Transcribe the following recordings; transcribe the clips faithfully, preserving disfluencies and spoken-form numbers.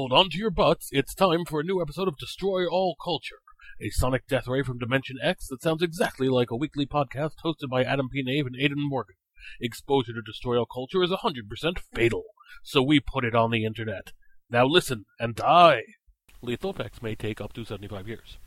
hold on to your butts. It's time for a new episode of Destroy All Culture, a sonic death ray from Dimension X that sounds exactly like a weekly podcast hosted by Adam P. Nave and Aidan Morgan. Exposure to Destroy All Culture is one hundred percent fatal, so we put it on the internet. Now listen and die! Lethal effects may take up to seventy-five years.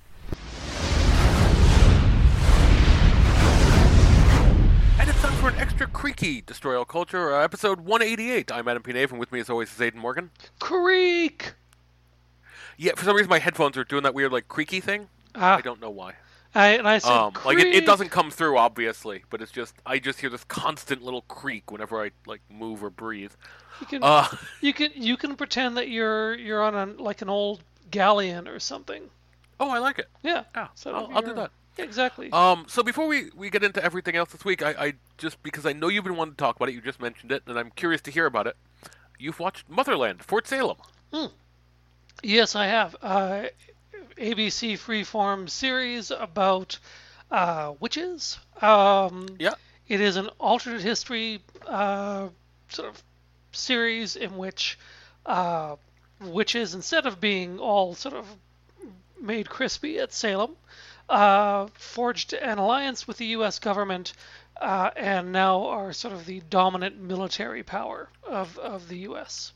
And it's time for an extra creaky Destroy All Culture, uh, episode one eighty-eight. I'm Adam P. Nave, and with me as always is Aidan Morgan. Creak! Yeah, for some reason my headphones are doing that weird, like, creaky thing. Ah. I don't know why. I, and I said um, creak. Like, it, it doesn't come through, obviously, but it's just, I just hear this constant little creak whenever I, like, move or breathe. You can, uh, you can, you can pretend that you're you're on a, like an old galleon or something. Oh, I like it. Yeah. Yeah, So I'll, I'll do that. Exactly. Um, so before we, we get into everything else this week, I, I just, because I know you've been wanting to talk about it, you just mentioned it, and I'm curious to hear about it. You've watched Motherland, Fort Salem. Hmm. Yes, I have. Uh, A B C Freeform series about uh, witches. Um, Yeah. It is an alternate history uh, sort of series in which uh, witches, instead of being all sort of made crispy at Salem, uh, forged an alliance with the U S government uh, and now are sort of the dominant military power of, of the U S.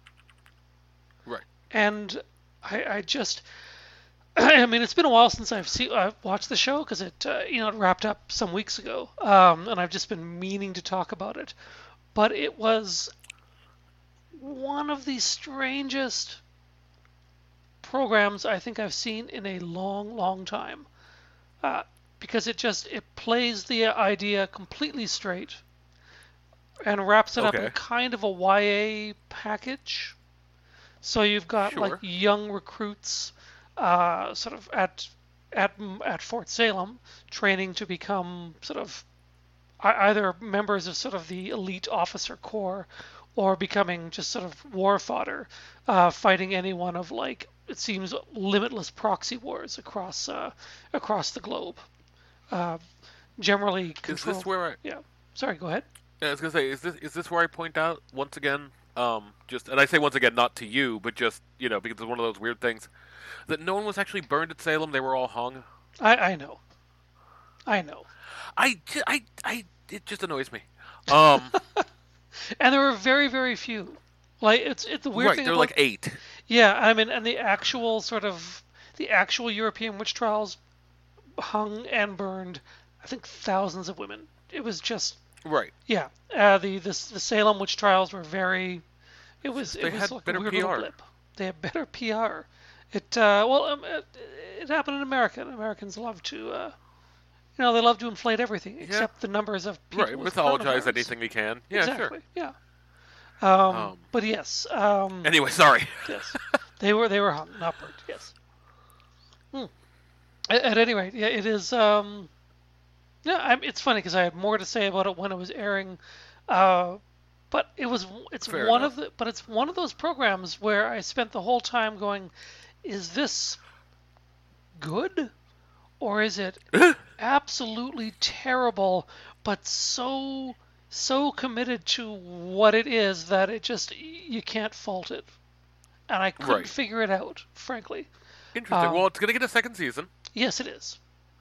Right. And I, I just, I mean, it's been a while since I've seen, I've watched the show because it, uh, you know, it wrapped up some weeks ago, um, and I've just been meaning to talk about it. But it was one of the strangest programs I think I've seen in a long, long time, uh, because it just it plays the idea completely straight and wraps it Okay. up in kind of a Y A package. So you've got Sure. like young recruits, uh, sort of at at at Fort Salem, training to become sort of ei- either members of sort of the elite officer corps, or becoming just sort of war fodder, uh, fighting any one of like it seems limitless proxy wars across uh, across the globe. Uh, generally, Is controlled. this where I... Yeah. Sorry. Go ahead. Yeah, I was gonna say, is this is this where I point out once again, um, just and I say once again, not to you, but just you know, because it's one of those weird things that no one was actually burned at Salem; they were all hung. I, I know. I know. I, ju- I, I it just annoys me. Um, And there were very, very few. Like it's it's the weird right, thing. they're about, like eight. Yeah, I mean, and the actual sort of the actual European witch trials hung and burned, I think, thousands of women. It was just Right. yeah. Uh, the the the Salem witch trials were very. It was They it was had like better a weird P R. little blip. They had better P R. It uh, well, um, it, it happened in America. And Americans love to. Uh, you know, they love to inflate everything except the numbers of people. Right, with mythologize coronavirus. anything we can. Yeah, exactly. sure. Yeah. Um, Um, but yes. Um, Anyway, sorry. yes. They were they were hung, not burnt. Yes. Hmm. At, at any rate, yeah, it is. Um, yeah, I'm, it's funny because I had more to say about it when it was airing, uh, but it was it's Fair one enough. of the but it's one of those programs where I spent the whole time going, is this good, or is it absolutely terrible, but so so committed to what it is that it just you can't fault it, and I couldn't Right. figure it out, frankly. Interesting. Um, well, it's gonna get a second season. Yes, it is.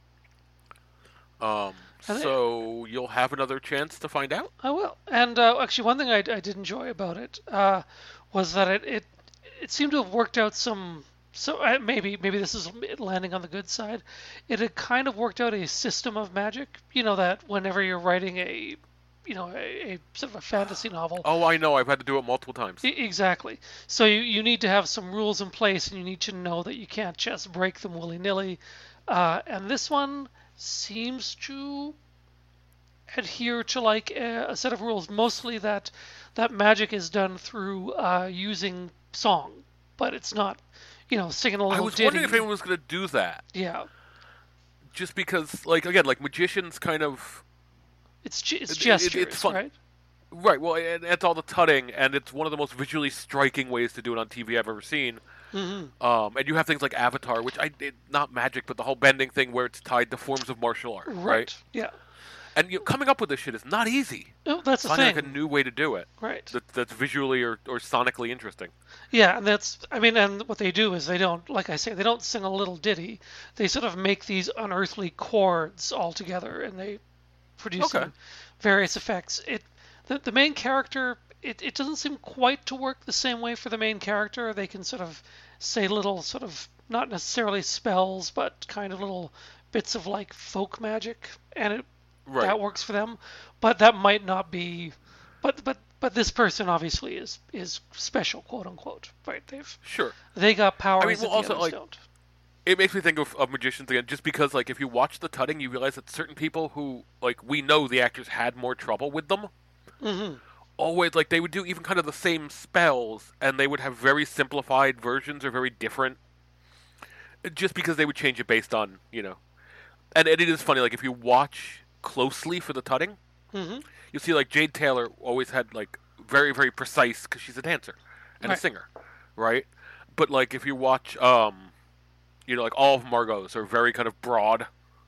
Um, And they- so you'll have another chance to find out. I will. And uh, actually, one thing I, I did enjoy about it uh, was that it, it it seemed to have worked out some. So uh, maybe maybe this is landing on the good side. It had kind of worked out a system of magic. You know that whenever you're writing a, you know, a, a sort of a fantasy novel. Oh, I know. I've had to do it multiple times. E- Exactly. So you, you need to have some rules in place, and you need to know that you can't just break them willy-nilly. Uh, and this one seems to adhere to like a, a set of rules, mostly that that magic is done through uh, using song, but it's not, you know, singing a I little was ditty. wondering if anyone was gonna do that, Yeah, just because, like, again, like magicians kind of. it's ge- it's It- it- gestures, it's fun. right? Right, well, and it's all the tutting, and it's one of the most visually striking ways to do it on T V I've ever seen. Mm-hmm. Um, and you have things like Avatar, which I it, not magic, but the whole bending thing where it's tied to forms of martial art, right? Right. Yeah. And you know, coming up with this shit is not easy. No, that's the Finding thing. like a new way to do it. Right. That, that's visually or, or sonically interesting. Yeah, and that's, I mean, and what they do is they don't, like I say, they don't sing a little ditty. They sort of make these unearthly chords all together, and they produce Okay. various effects. It, the, the main character, it, it doesn't seem quite to work the same way for the main character. They can sort of say little sort of, not necessarily spells, but kind of little bits of like folk magic, and it Right. that works for them. But that might not be, but but but this person obviously is is special, quote unquote, right? They've Sure. they got powers I mean, well, that also, the others like, don't. It makes me think of, of magicians again, just because, like, if you watch the tutting, you realize that certain people who, like, we know the actors had more trouble with them. Mm-hmm. Always, like, they would do even kind of the same spells, and they would have very simplified versions or very different, just because they would change it based on, you know. And, and it is funny, like, if you watch closely for the tutting, Mm-hmm. you'll see, like, Jade Taylor always had, like, very, very precise, because she's a dancer and Right. a singer, right? But, like, if you watch, um, you know, like, all of Margot's are very kind of broad,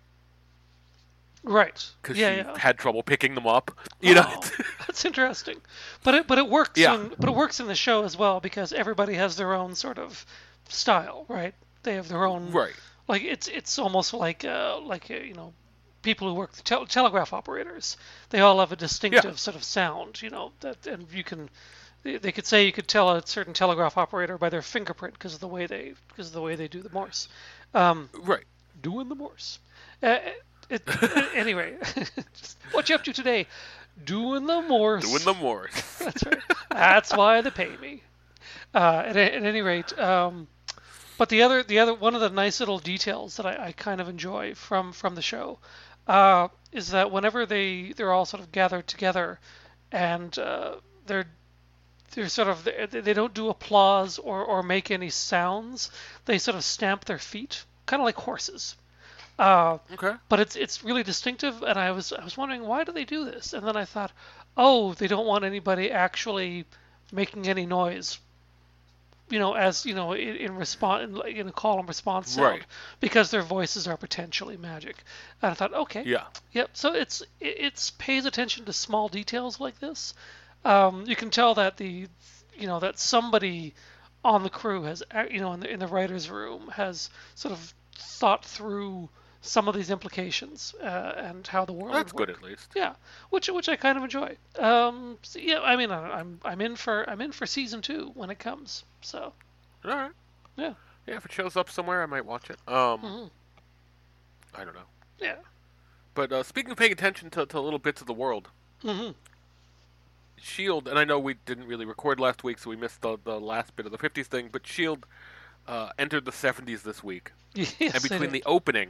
Right. because Yeah, she yeah. had trouble picking them up, you know? Oh, that's interesting. But it but it works Yeah. in but it works in the show as well because everybody has their own sort of style, right? They have their own Right. like it's it's almost like uh, like uh, you know people who work the tel- telegraph operators. They all have a distinctive sort of sound, you know, that and you can they, they could say you could tell a certain telegraph operator by their fingerprint because of the way they because of the way they do the Morse. Um, Right. doing the Morse. Uh, it, anyway, just, what you up to today? Doing the Morse. Doing the Morse. That's right. That's why they pay me. Uh, at, at any rate, um, but the other, the other, one of the nice little details that I, I kind of enjoy from from the show uh, is that whenever they they're all sort of gathered together, and uh, they're they're sort of they, they don't do applause or or make any sounds. They sort of stamp their feet, kind of like horses. Uh, Okay. but it's it's really distinctive, and I was I was wondering why do they do this, and then I thought, oh, they don't want anybody actually making any noise, you know, as you know, in, in response in, in a call and response sound, Right. because their voices are potentially magic. And I thought, okay, Yeah. yep. So it's it, it's pays attention to small details like this. Um, you can tell that the you know that somebody on the crew has ac- you know in the in the writers' room has sort of thought through some of these implications uh, and how the world That's would good work. at least. Yeah, which which I kind of enjoy. Um, so, yeah, I mean, I, I'm I'm in for I'm in for season two when it comes. So All right. yeah, Yeah, if it shows up somewhere, I might watch it. Um, Mhm. I don't know. yeah, But uh, speaking of paying attention to, to little bits of the world, hmm Shield, and I know we didn't really record last week, so we missed the, the last bit of the fifties thing, but Shield uh, entered the seventies this week. yes. And they between did. the opening,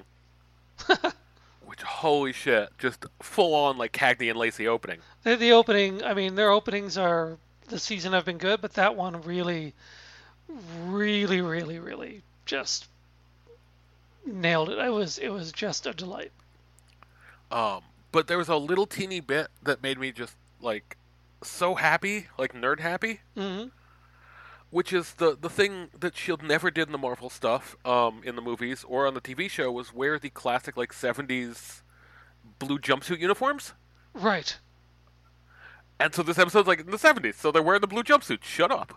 which, holy shit, just full on like Cagney and Lacey opening. the, the opening, I mean, their openings are this season have been good, but that one really, really, really, really just nailed it. It was it was just a delight. Um, but there was a little teeny bit that made me just like so happy, like nerd happy. hmm Which is the the thing that Shield never did in the Marvel stuff, um, in the movies or on the T V show, was wear the classic like seventies blue jumpsuit uniforms. Right. And so this episode's like in the seventies, so they're wearing the blue jumpsuits. Shut up.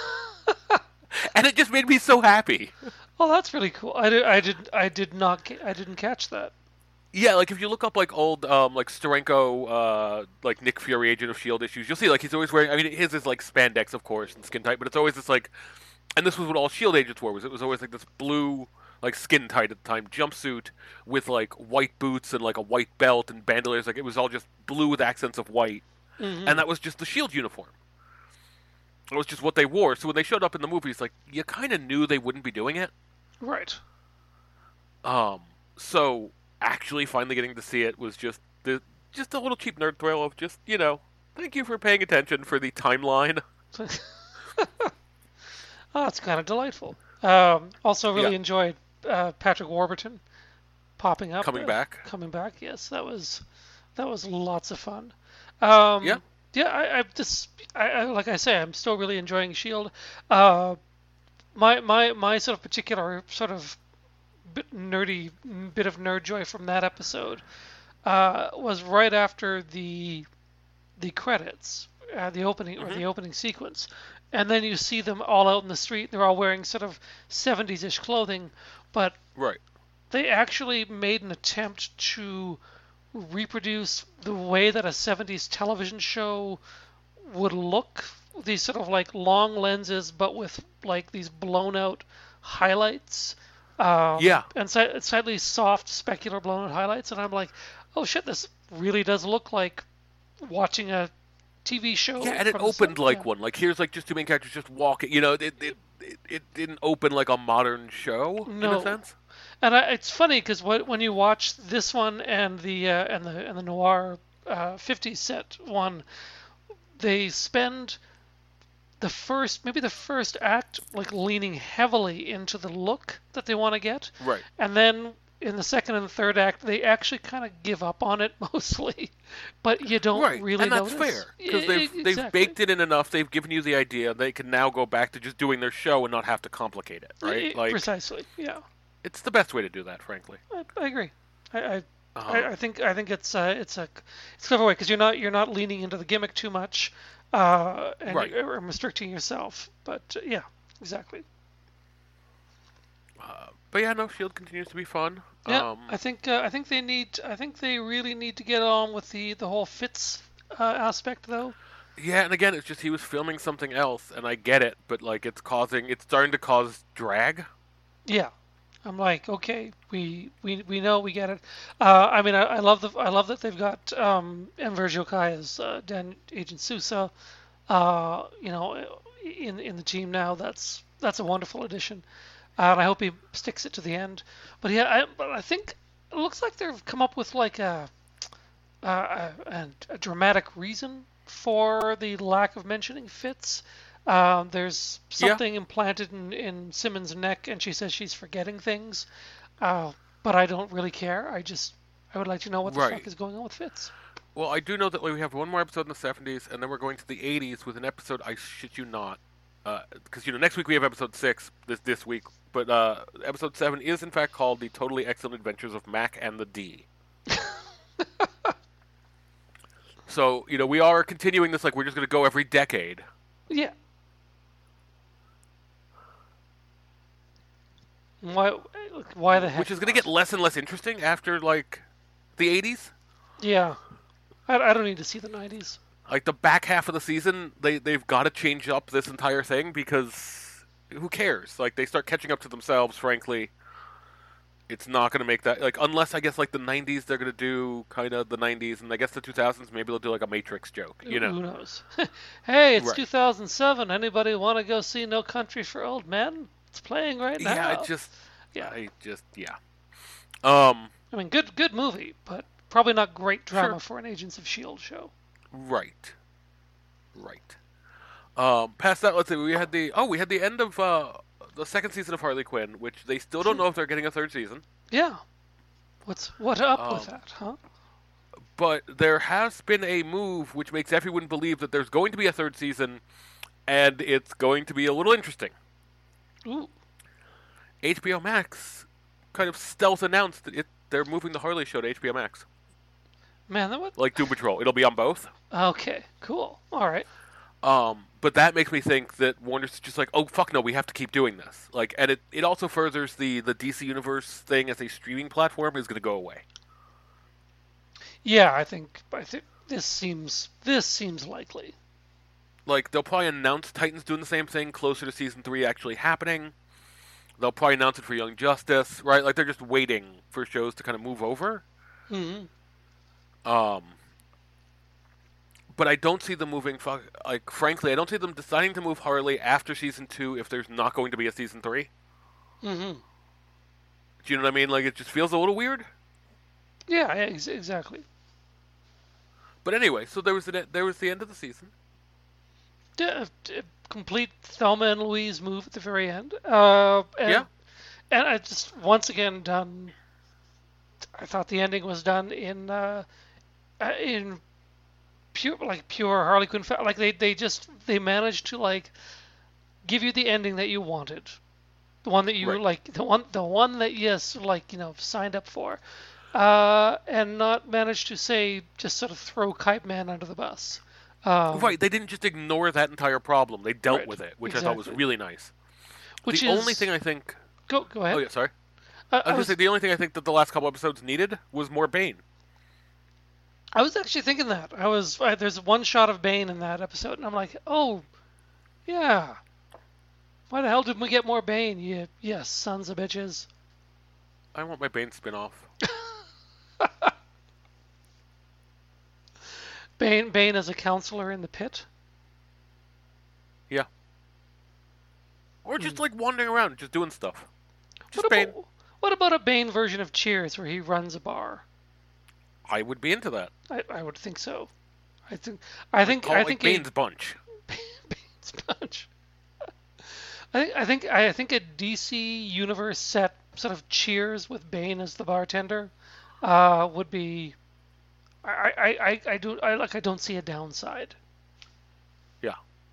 And it just made me so happy. Oh, that's really cool. I did I did I did not ca- I didn't catch that. Yeah, like if you look up like old um like Steranko uh like Nick Fury Agent of Shield issues, you'll see like he's always wearing, I mean his is like spandex of course and skin tight, but it's always this like, and this was what all Shield agents wore, was it was always like this blue like skin tight at the time jumpsuit with like white boots and like a white belt and bandoliers, like it was all just blue with accents of white. hmm And that was just the Shield uniform. It was just what they wore. So when they showed up in the movies, like you kind of knew they wouldn't be doing it. Right. Um, so actually finally getting to see it was just the just a little cheap nerd thrill of just, you know, thank you for paying attention for the timeline. Oh, that's kind of delightful. Um, also, really Yeah. enjoyed uh, Patrick Warburton popping up, Coming uh, back. Coming back, yes, that was that was lots of fun. Um, Yeah. yeah. I, I just, I, I, like I say, I'm still really enjoying Shield. Uh, my my my sort of particular sort of bit nerdy bit of nerd joy from that episode uh, was right after the the credits, uh, the opening or Hmm. the opening sequence, and then you see them all out in the street. They're all wearing sort of seventies-ish clothing, but Right. they actually made an attempt to reproduce the way that a seventies television show would look. These sort of like long lenses, but with like these blown out highlights, um, Yeah. and si- slightly soft specular blown out highlights. And I'm like, oh shit, this really does look like watching a T V Yeah, show and it from the opened se- like yeah. one. Like here's like just two main characters just walking. You know, it it it, it didn't open like a modern show in a No, sense. and I, it's funny because when you watch this one and the uh, and the and the noir uh, fifties set one, they spend the first maybe the first act like leaning heavily into the look that they want to get, Right. and then in the second and third act they actually kind of give up on it mostly, but you don't Right, really and that's notice. fair because E- they've e- they've exactly. baked it in enough. They've given you the idea. They can now go back to just doing their show and not have to complicate it. E- Right, like Precisely. Yeah, it's the best way to do that, frankly. I, I agree. I, I Uh, I, I think I think it's uh, it's a it's a clever way because you're not you're not leaning into the gimmick too much, uh, and Right. you're restricting yourself. But uh, yeah, exactly. uh, but yeah, no, Shield continues to be fun. Yeah, Um, I think uh, I think they need I think they really need to get on with the the whole Fitz uh, aspect though. yeah, and again, it's just he was filming something else, and I get it, but like it's causing, it's starting to cause drag. Yeah, I'm like, okay, we we, we know, we get it. Uh, I mean, I, I love the I love that they've got um, Enver Jokai as uh, Dan Agent Sousa, uh, you know, in in the team now. That's that's a wonderful addition, uh, and I hope he sticks it to the end. But yeah, I, but I think it looks like they've come up with like a a, a, a dramatic reason for the lack of mentioning Fitz. Um, there's Yeah, something implanted in, in Simmons' neck, and she says she's forgetting things. Uh, but I don't really care. I just I would like to know what the right. fuck is going on with Fitz. Well, I do know that like, we have one more episode in the seventies, and then we're going to the eighties with an episode. I shit you not, because you know next week we have episode six this this week, but uh, episode seven is in fact called "The Totally Excellent Adventures of Mac and the D." So you know we are continuing this like we're just going to go every decade, Yeah. Why? Why the heck? which is going to get less and less interesting after like the eighties. Yeah. I, I don't need to see the nineties. Like the back half of the season, they they've got to change up this entire thing because who cares? Like they start catching up to themselves. Frankly, it's not going to make that like unless I guess like the nineties they're going to do kind of the nineties, and I guess the two thousands maybe they'll do like a Matrix joke. You know, Who knows? Hey, it's right? two thousand seven. Anybody want to go see No Country for Old Men? It's playing right now. Yeah, I just, Yeah. I just, yeah. Um, I mean, good good movie, but probably not great drama Sure. for an Agents of S H I E L D show. right, right. Um, past that, let's see. We had the oh, we had the end of uh the second season of Harley Quinn, which they still don't know if they're getting a third season. Yeah. What's what up with Um, that, huh? But there has been a move which makes everyone believe that there's going to be a third season, and it's going to be a little interesting. Ooh. H B O Max kind of stealth announced that it, they're moving the Harley show to H B O Max, Man, that would. like Doom Patrol. It'll be on both. Okay, cool. All right. Um, but that makes me think that Warner's just like, oh fuck no, we have to keep doing this. Like, and it, it also furthers the the D C Universe thing as a streaming platform is going to go away. Yeah, I think I think this seems this seems likely. Like they'll probably announce Titans doing the same thing closer to season three actually happening. They'll probably announce it for Young Justice, right? Like they're just waiting for shows to kind of move over. hmm Um, but I don't see them moving. fu- Like frankly, I don't see them deciding to move Harley after season two if there's not going to be a season three. hmm Do you know what I mean? Like it just feels a little weird. Yeah, ex- exactly. But anyway, so there was the there was the end of the season. D- d- complete Thelma and Louise move at the very end. Uh, and, Yeah. And I just once again done. I thought the ending was done in uh, uh, in pure like pure Harley Quinn. fa- Like they they just they managed to like give you the ending that you wanted, the one that you Right. like, the one the one that yes like you know signed up for. uh, and not manage to say just sort of throw Kite Man under the bus. Um, Right, they didn't just ignore that entire problem. They dealt Right, with it, which I thought was exactly. really nice. which the is only thing I think... go go ahead. Oh, yeah, sorry. Uh, I was I going to was say, the only thing I think that the last couple episodes needed was more Bane. I was actually thinking that. I was I, there's one shot of Bane in that episode, and I'm like, oh, yeah. Why the hell didn't we get more Bane? You, yes, sons of bitches. I want my Bane spin-off. Bane, Bane as a counselor in the pit. Yeah. Or just, like, wandering around, just doing stuff. Just What Bane. about, what about a Bane version of Cheers where he runs a bar? I would be into that. I, I would think so. I think I think Call I it, think like, a- Bane's Bunch. Bane's Bunch. I think I think I think a D C universe set sort of Cheers with Bane as the bartender uh, would be. I, I, I, I do I like I don't see a downside. Yeah.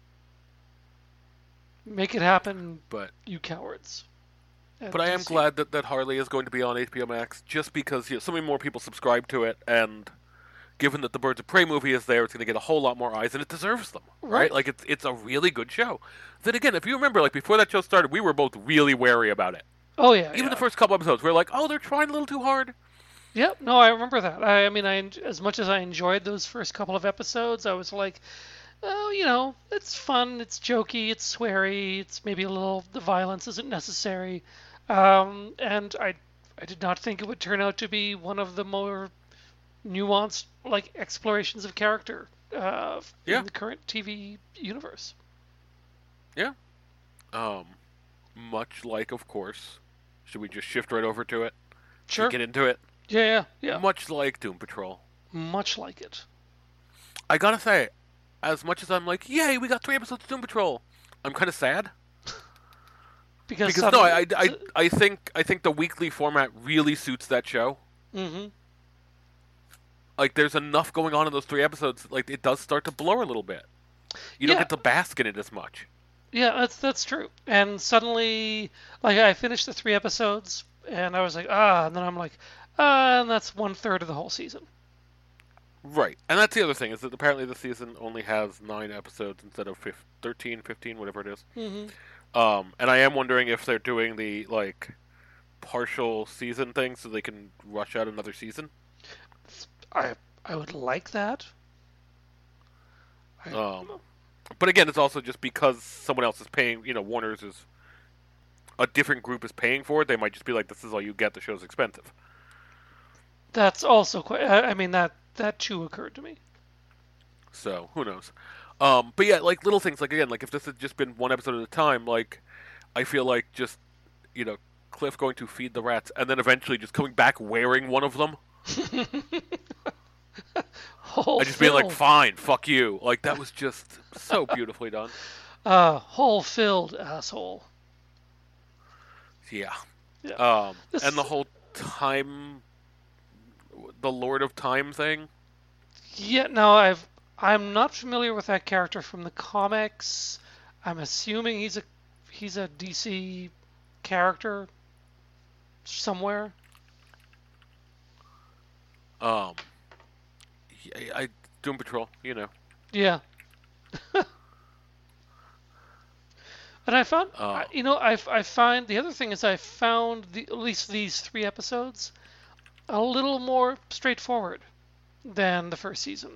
Make it happen, But you cowards. at but I am D C. glad that, that Harley is going to be on H B O Max, just because you know, so many more people subscribe to it, and given that the Birds of Prey movie is there, it's going to get a whole lot more eyes, and it deserves them, right? Right. Like, it's it's a really good show. Then again, if you remember, like, before that show started, we were both really wary about it. Oh yeah. Even yeah. the first couple episodes, we were like, oh, they're trying a little too hard. Yep. No, I remember that. I, I mean, I en- as much as I enjoyed those first couple of episodes, I was like, oh, you know, it's fun, it's jokey, it's sweary, it's maybe a little the violence isn't necessary, um, and I I did not think it would turn out to be one of the more nuanced like explorations of character uh, Yeah. in the current T V universe. Yeah. Um, much like, of course, should we just shift right over to it? Sure. Get into it? Yeah, yeah, yeah. Much like Doom Patrol. Much like it. I gotta say, as much as I'm like, yay, we got three episodes of Doom Patrol, I'm kind of sad. Because, Because no, I, I, I, I think I think the weekly format really suits that show. Mm-hmm. Like, there's enough going on in those three episodes. Like, it does start to blur a little bit. You don't Yeah. get to bask in it as much. Yeah, that's that's true. And suddenly, like I finished the three episodes, and I was like, ah, and then I'm like, ah, and that's one third of the whole season. Right. And that's the other thing, is that apparently the season only has nine episodes instead of fif- thirteen, fifteen, whatever it is. Mm-hmm. Um, and I am wondering if they're doing the, like, partial season thing so they can rush out another season. I I would like that. I, Um, but again, it's also just because someone else is paying, you know, Warner's is, a different group is paying for it, they might just be like, this is all you get, the show's expensive. that's also quite. I, I mean that that too occurred to me. So, who knows. Um, but yeah, like, little things, like, again, like, if this had just been one episode at a time, like, I feel like just, you know, Cliff going to feed the rats, and then eventually just coming back wearing one of them, Whole and just being like, filled. fine, fuck you. Like, that was just so beautifully done. uh, whole filled asshole. Yeah. Yeah. Um, This- and the whole time, the Lord of Time thing. Yeah, no, I've I'm not familiar with that character from the comics. I'm assuming he's a he's a D C character somewhere. Um, I, I Doom Patrol, you know. Yeah. And I found, Oh. I- you know, I I find the other thing is I found the at least these three episodes a little more straightforward than the first season.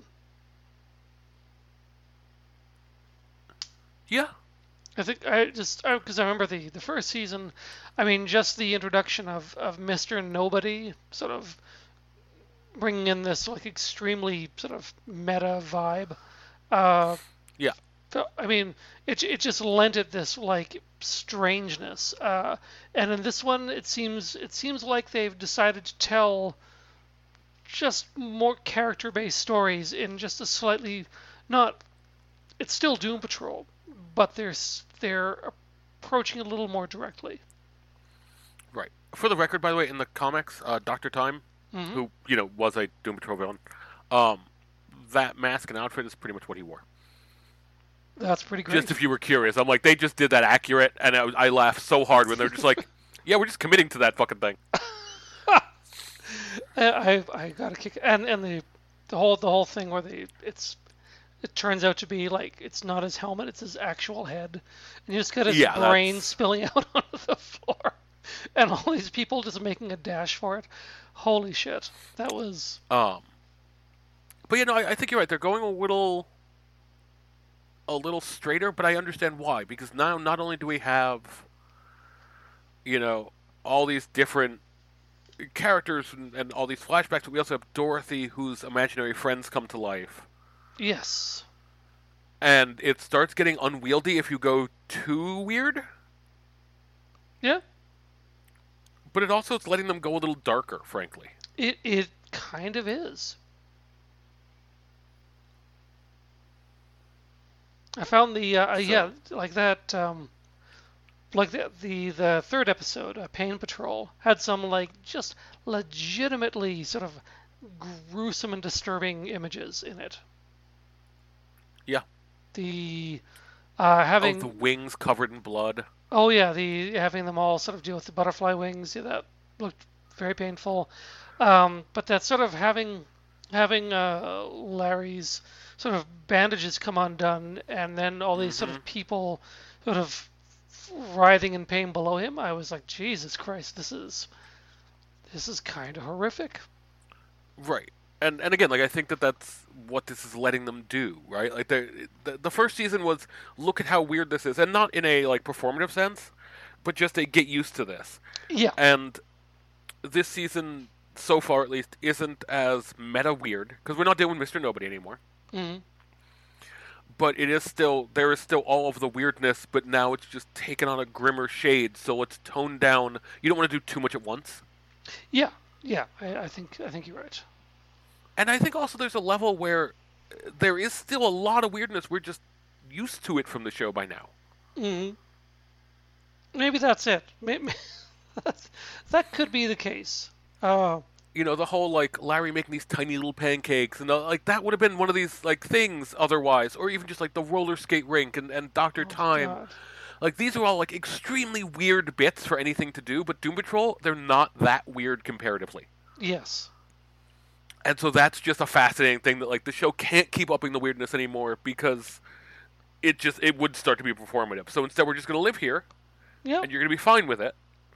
Yeah. I think I just because I remember the the first season, I mean, just the introduction of of Mister Nobody, sort of bringing in this like extremely sort of meta vibe. Uh, Yeah. so, I mean, it it just lent it this like strangeness. Uh, and in this one, it seems it seems like they've decided to tell just more character-based stories in just a slightly not. It's still Doom Patrol, but they're s- they're approaching it a little more directly. Right. For the record, by the way, in the comics, uh, Doctor Time, Mhm. who, you know, was a Doom Patrol villain, um, that mask and outfit is pretty much what he wore. That's pretty great. Just if you were curious. I'm like, they just did that accurate, and I, was, I laughed so hard when they're just like, yeah, we're just committing to that fucking thing. I I I got to kick and and the the whole the whole thing where they it's it turns out to be like it's not his helmet, it's his actual head, and you just got his Yeah, brain that's spilling out onto the floor, and all these people just making a dash for it. Holy shit, that was um. But you know, I, I think you're right. They're going a little, a little straighter, but I understand why. Because now, not only do we have, you know, all these different characters and, and all these flashbacks, but we also have Dorothy, whose imaginary friends come to life, yes, and it starts getting unwieldy if you go too weird. yeah. But it also is letting them go a little darker, frankly. It it kind of is. I found the uh, yeah So, like that um, like the the the third episode, uh, Pain Patrol, had some like just legitimately sort of gruesome and disturbing images in it. yeah. The uh, Oh, the having wings covered in blood. oh yeah, the having them all sort of deal with the butterfly wings. Yeah, that looked very painful. Um, but that sort of having having uh, Larry's sort of bandages come undone, and then all these sort Hmm. of people sort of writhing in pain below him. I was like, Jesus Christ, this is this is kind of horrific. Right. And and again, like I think that that's what this is letting them do, right? Like the, the the first season was look at how weird this is, and not in a like performative sense, but just a get used to this. Yeah. And this season, so far at least, isn't as meta weird because we're not doing Mister Nobody anymore. Hmm. But it is still there is still all of the weirdness, but now it's just taken on a grimmer shade. So it's toned down. You don't want to do too much at once. Yeah. Yeah. I, I think I think you're right. And I think also there's a level where uh, there is still a lot of weirdness. We're just used to it from the show by now. Hmm. Maybe that's it. Maybe, that could be the case. Uh, You know, the whole like Larry making these tiny little pancakes, and uh, like that would have been one of these like things otherwise, or even just like the roller skate rink and, and Doctor oh Time. God. Like these are all like extremely weird bits for anything to do, but Doom Patrol they're not that weird comparatively. Yes. And so that's just a fascinating thing that like the show can't keep upping the weirdness anymore because it just it would start to be performative. So instead, we're just going to live here, Yeah. and you're going to be fine with it,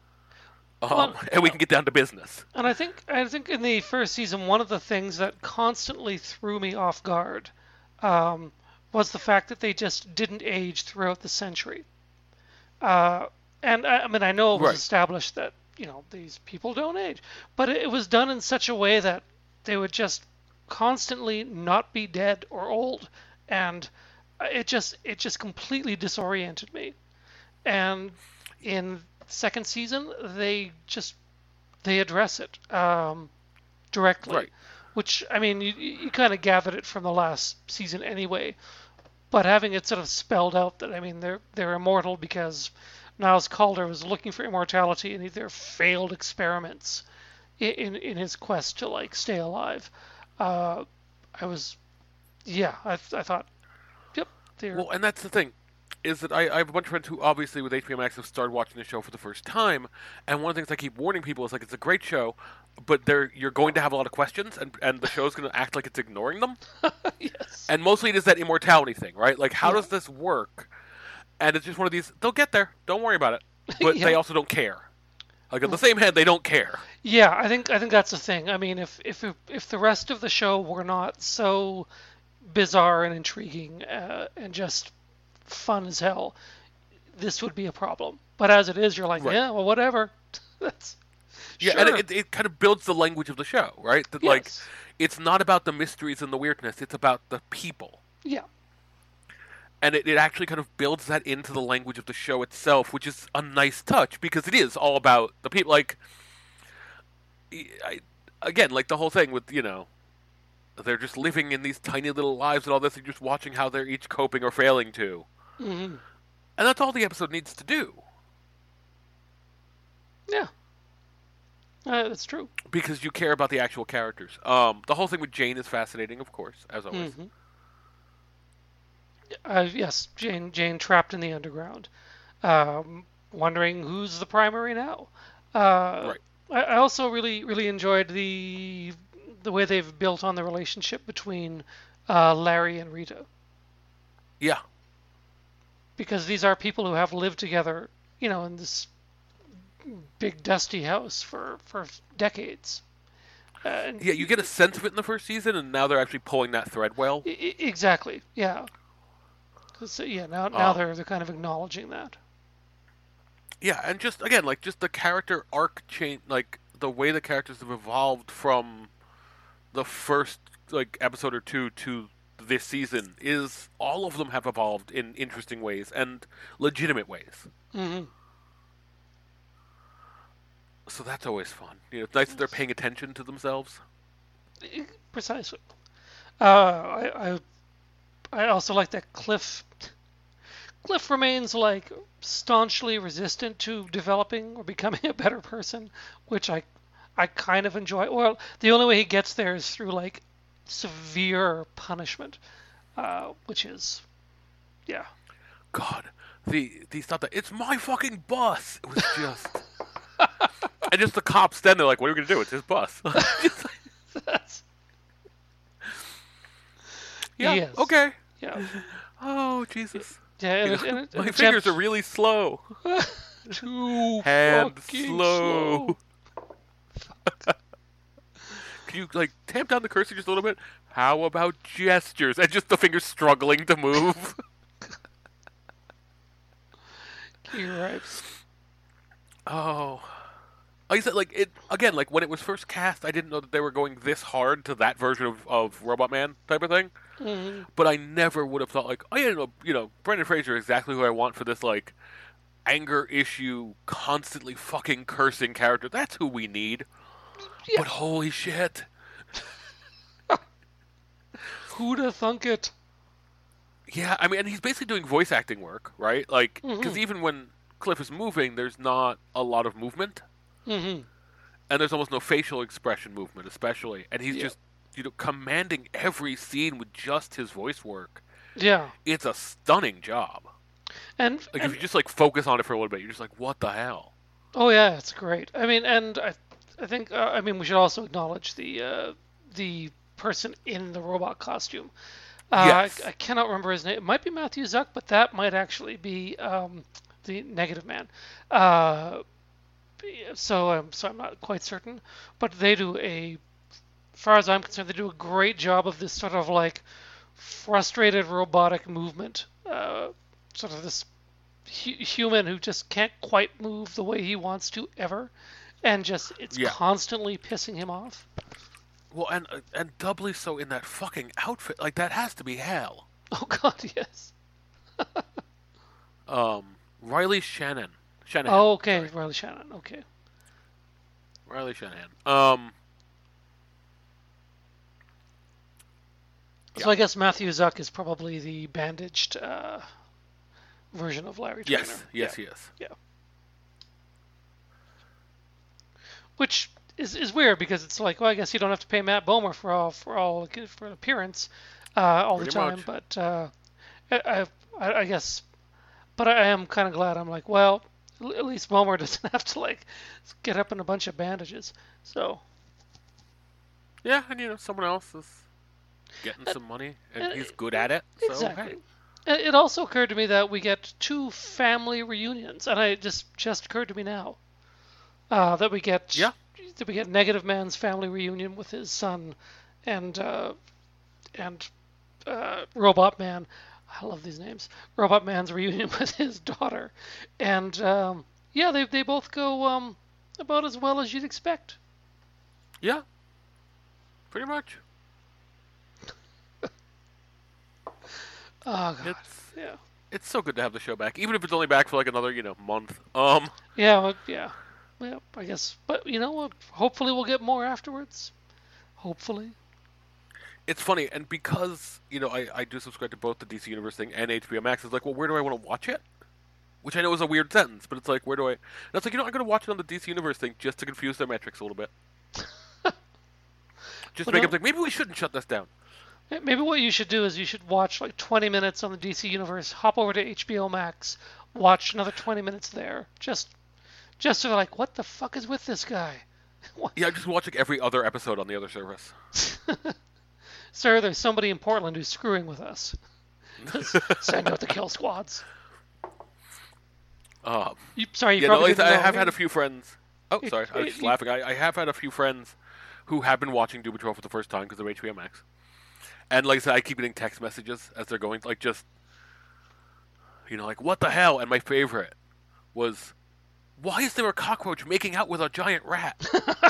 um, Well, and we can get down to business. and I think I think in the first season, one of the things that constantly threw me off guard um, was the fact that they just didn't age throughout the century. Uh, and I, I mean, I know it was Right. established that you know these people don't age, but it was done in such a way that they would just constantly not be dead or old, and it just it just completely disoriented me. And in second season, they just they address it um, directly, Right. which I mean you, you kind of gathered it from the last season anyway, but having it sort of spelled out that I mean they're they're immortal because Niles Calder was looking for immortality in either failed experiments in in, in his quest to like stay alive. Uh, I was yeah I I thought yep they're Well, and that's the thing, is that I, I have a bunch of friends who obviously with H B O Max have started watching the show for the first time, and one of the things I keep warning people is like it's a great show, but there you're going to have a lot of questions, and and the show's going to act like it's ignoring them, yes and mostly it is that immortality thing, right? Like how yeah does this work? And it's just one of these. They'll get there. Don't worry about it. But yeah they also don't care. Like on the same hand, they don't care. Yeah, I think I think that's the thing. I mean, if if if the rest of the show were not so bizarre and intriguing uh, and just fun as hell, this would be a problem. But as it is, you're like, Right. yeah, well, whatever. That's Yeah, and sure. it, it kind of builds the language of the show, right? That like, Yes. it's not about the mysteries and the weirdness. It's about the people. Yeah. And it, it actually kind of builds that into the language of the show itself, which is a nice touch because it is all about the people. Like, I, again, like the whole thing with, you know, they're just living in these tiny little lives and all this, and you're just watching how they're each coping or failing to. Hmm. And that's all the episode needs to do. Yeah. Uh, that's true. Because you care about the actual characters. Um, the whole thing with Jane is fascinating, of course, as always. Hmm. Uh, yes, Jane Jane trapped in the underground, um, wondering who's the primary now. Uh, Right. I, I also really really enjoyed the the way they've built on the relationship between uh, Larry and Rita, Yeah. because these are people who have lived together, you know, in this big dusty house for for decades. Uh, and Yeah, you get a sense of it in the first season, and now they're actually pulling that thread well. I- I- exactly, yeah. 'Cause, uh, yeah, now now Um, they're they're kind of acknowledging that. yeah, and just again, like just the character arc change, like the way the characters have evolved from the first like episode or two to this season is all of them have evolved in interesting ways and legitimate ways. Hmm. So that's always fun. You know, it's nice that they're paying attention to themselves. Precisely. Uh, I, I I also like that Cliff. Cliff remains like staunchly resistant to developing or becoming a better person, which I I kind of enjoy. Well, the only way he gets there is through like severe punishment, uh, which is, yeah. God, the the stuff that it's my fucking bus. It was just, and just the cops. Then they're like, "What are we gonna do? It's his bus." Just like, That's, yeah. Yes. Okay. yeah. Oh Jesus. Yeah, You and, know, and, and my it fingers jumps are really slow. too Hand fucking slow. Can you like tamp down the cursor just a little bit? How about gestures? And just the fingers struggling to move. You're right. Oh. Like I said, like it again, like when it was first cast, I didn't know that they were going this hard to that version of, of Robot Man type of thing. Mhm. But I never would have thought like, oh yeah, you know, you know, Brendan Fraser is exactly who I want for this like anger issue, constantly fucking cursing character. That's who we need. Yeah. But holy shit. Who'da thunk it? Yeah, I mean, and he's basically doing voice acting work, right? Like, because Mhm. even when Cliff is moving, there's not a lot of movement, Hmm. and there's almost no facial expression movement, especially. And he's Yeah. just, you know, commanding every scene with just his voice work. Yeah, It's a stunning job. and, Like, and if you just like focus on it for a little bit, you're just like, what the hell? oh yeah, it's great. I mean, and I, I think uh, I mean we should also acknowledge the uh, the person in the robot costume. Uh, Yes. I, I cannot remember his name. It might be Matthew Zuck, but that might actually be um, the Negative Man. Uh, so um, so I'm not quite certain, but they do a, as far as I'm concerned, they do a great job of this sort of like frustrated robotic movement. Uh, sort of this hu- human who just can't quite move the way he wants to ever, and just it's Yeah. constantly pissing him off. Well, and uh, and doubly so in that fucking outfit. Like, that has to be hell. Oh God, yes. Um, Riley Shannon. Shanahan. Oh, okay, sorry. Riley Shannon. Okay. Riley Shanahan. Um, So I guess Matthew Zuck is probably the bandaged uh, version of Larry Trainer. yes, yes, Yeah. he is. Yeah. Which is, is weird because it's like, well, I guess you don't have to pay Matt Bomer for all for all for an appearance uh, all Pretty the time, much. but uh, I, I I guess, but I am kind of glad. I'm like, well, at least Bomer doesn't have to like get up in a bunch of bandages. So Yeah, and you know, someone else is getting Uh, some money, and uh, he's good at it. So exactly. hey. It it also occurred to me that we get two family reunions, and I just just occurred to me now uh, that we get Yeah. that we get Negative Man's family reunion with his son, and uh, and uh, Robot Man. I love these names. Robot Man's reunion with his daughter, and um, yeah, they they both go um, about as well as you'd expect. Yeah, pretty much. Oh God, It's yeah, it's so good to have the show back, even if it's only back for like another you know month. Um, yeah, well, yeah. Well, I guess, but you know what? Hopefully, we'll get more afterwards. Hopefully. it's funny, and because you know I, I do subscribe to both the D C Universe thing and H B O Max. It's like, well, where do I want to watch it? Which I know is a weird sentence, but it's like, where do I? And it's like, you know, I'm gonna watch it on the D C Universe thing just to confuse their metrics a little bit. Just to Well, make no- them think maybe we shouldn't shut this down. Maybe what you should do is you should watch like twenty minutes on the D C Universe, hop over to H B O Max, watch another twenty minutes there, just just so like, what the fuck is with this guy? Yeah, I just watch like every other episode on the other service. Sir, there's somebody in Portland who's screwing with us. Send out the kill squads. Um, You, sorry, you yeah, probably no, didn't I know. have had a few friends. Oh, It- sorry, I was it- just you- laughing. I, I have had a few friends who have been watching Doom Patrol for the first time because of H B O Max. And like I said, I keep getting text messages as they're going, like just, you know, like, what the hell? And my favorite was, why is there a cockroach making out with a giant rat?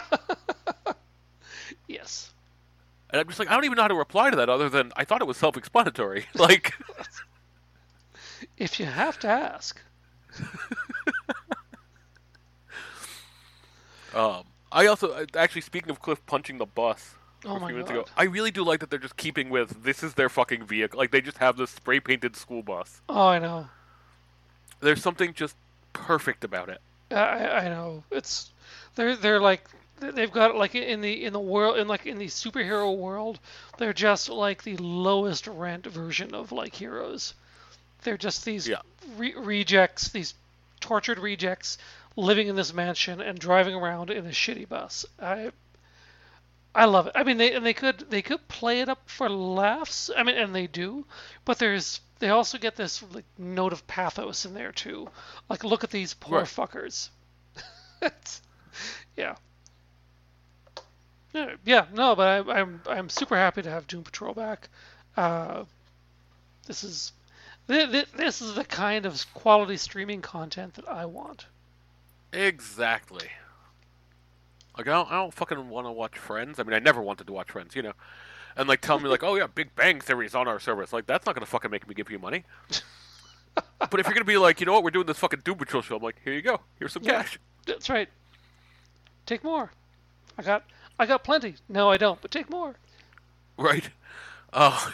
Yes. And I'm just like, I don't even know how to reply to that other than I thought it was self-explanatory. Like, If you have to ask. um, I also actually speaking of Cliff punching the bus Oh a few my minutes god. ago, I really do like that they're just keeping with this is their fucking vehicle. Like they just have this spray painted school bus. Oh, I know. There's something just perfect about it. I, I I know. It's they're they're like they've got like in the in the world in like in the superhero world, they're just like the lowest rent version of like heroes. They're just these Yeah. re- rejects, these tortured rejects living in this mansion and driving around in a shitty bus. I I love it. I mean, they and they could they could play it up for laughs. I mean, and they do, but there's they also get this like note of pathos in there too. Like, look at these poor Right. fuckers. It's- yeah. Yeah, yeah, no, but I, I'm I'm super happy to have Doom Patrol back. Uh, this is this, this is the kind of quality streaming content that I want. Exactly. Like I don't, I don't fucking want to watch Friends. I mean, I never wanted to watch Friends, you know. And like tell me like, oh yeah, Big Bang Theory is on our service. Like that's not gonna fucking make me give you money. But if you're gonna be like, you know what, we're doing this fucking Doom Patrol show, I'm like, here you go, here's some Yeah. cash. That's right. Take more. I got I got plenty. No, I don't, but take more. Right. Oh.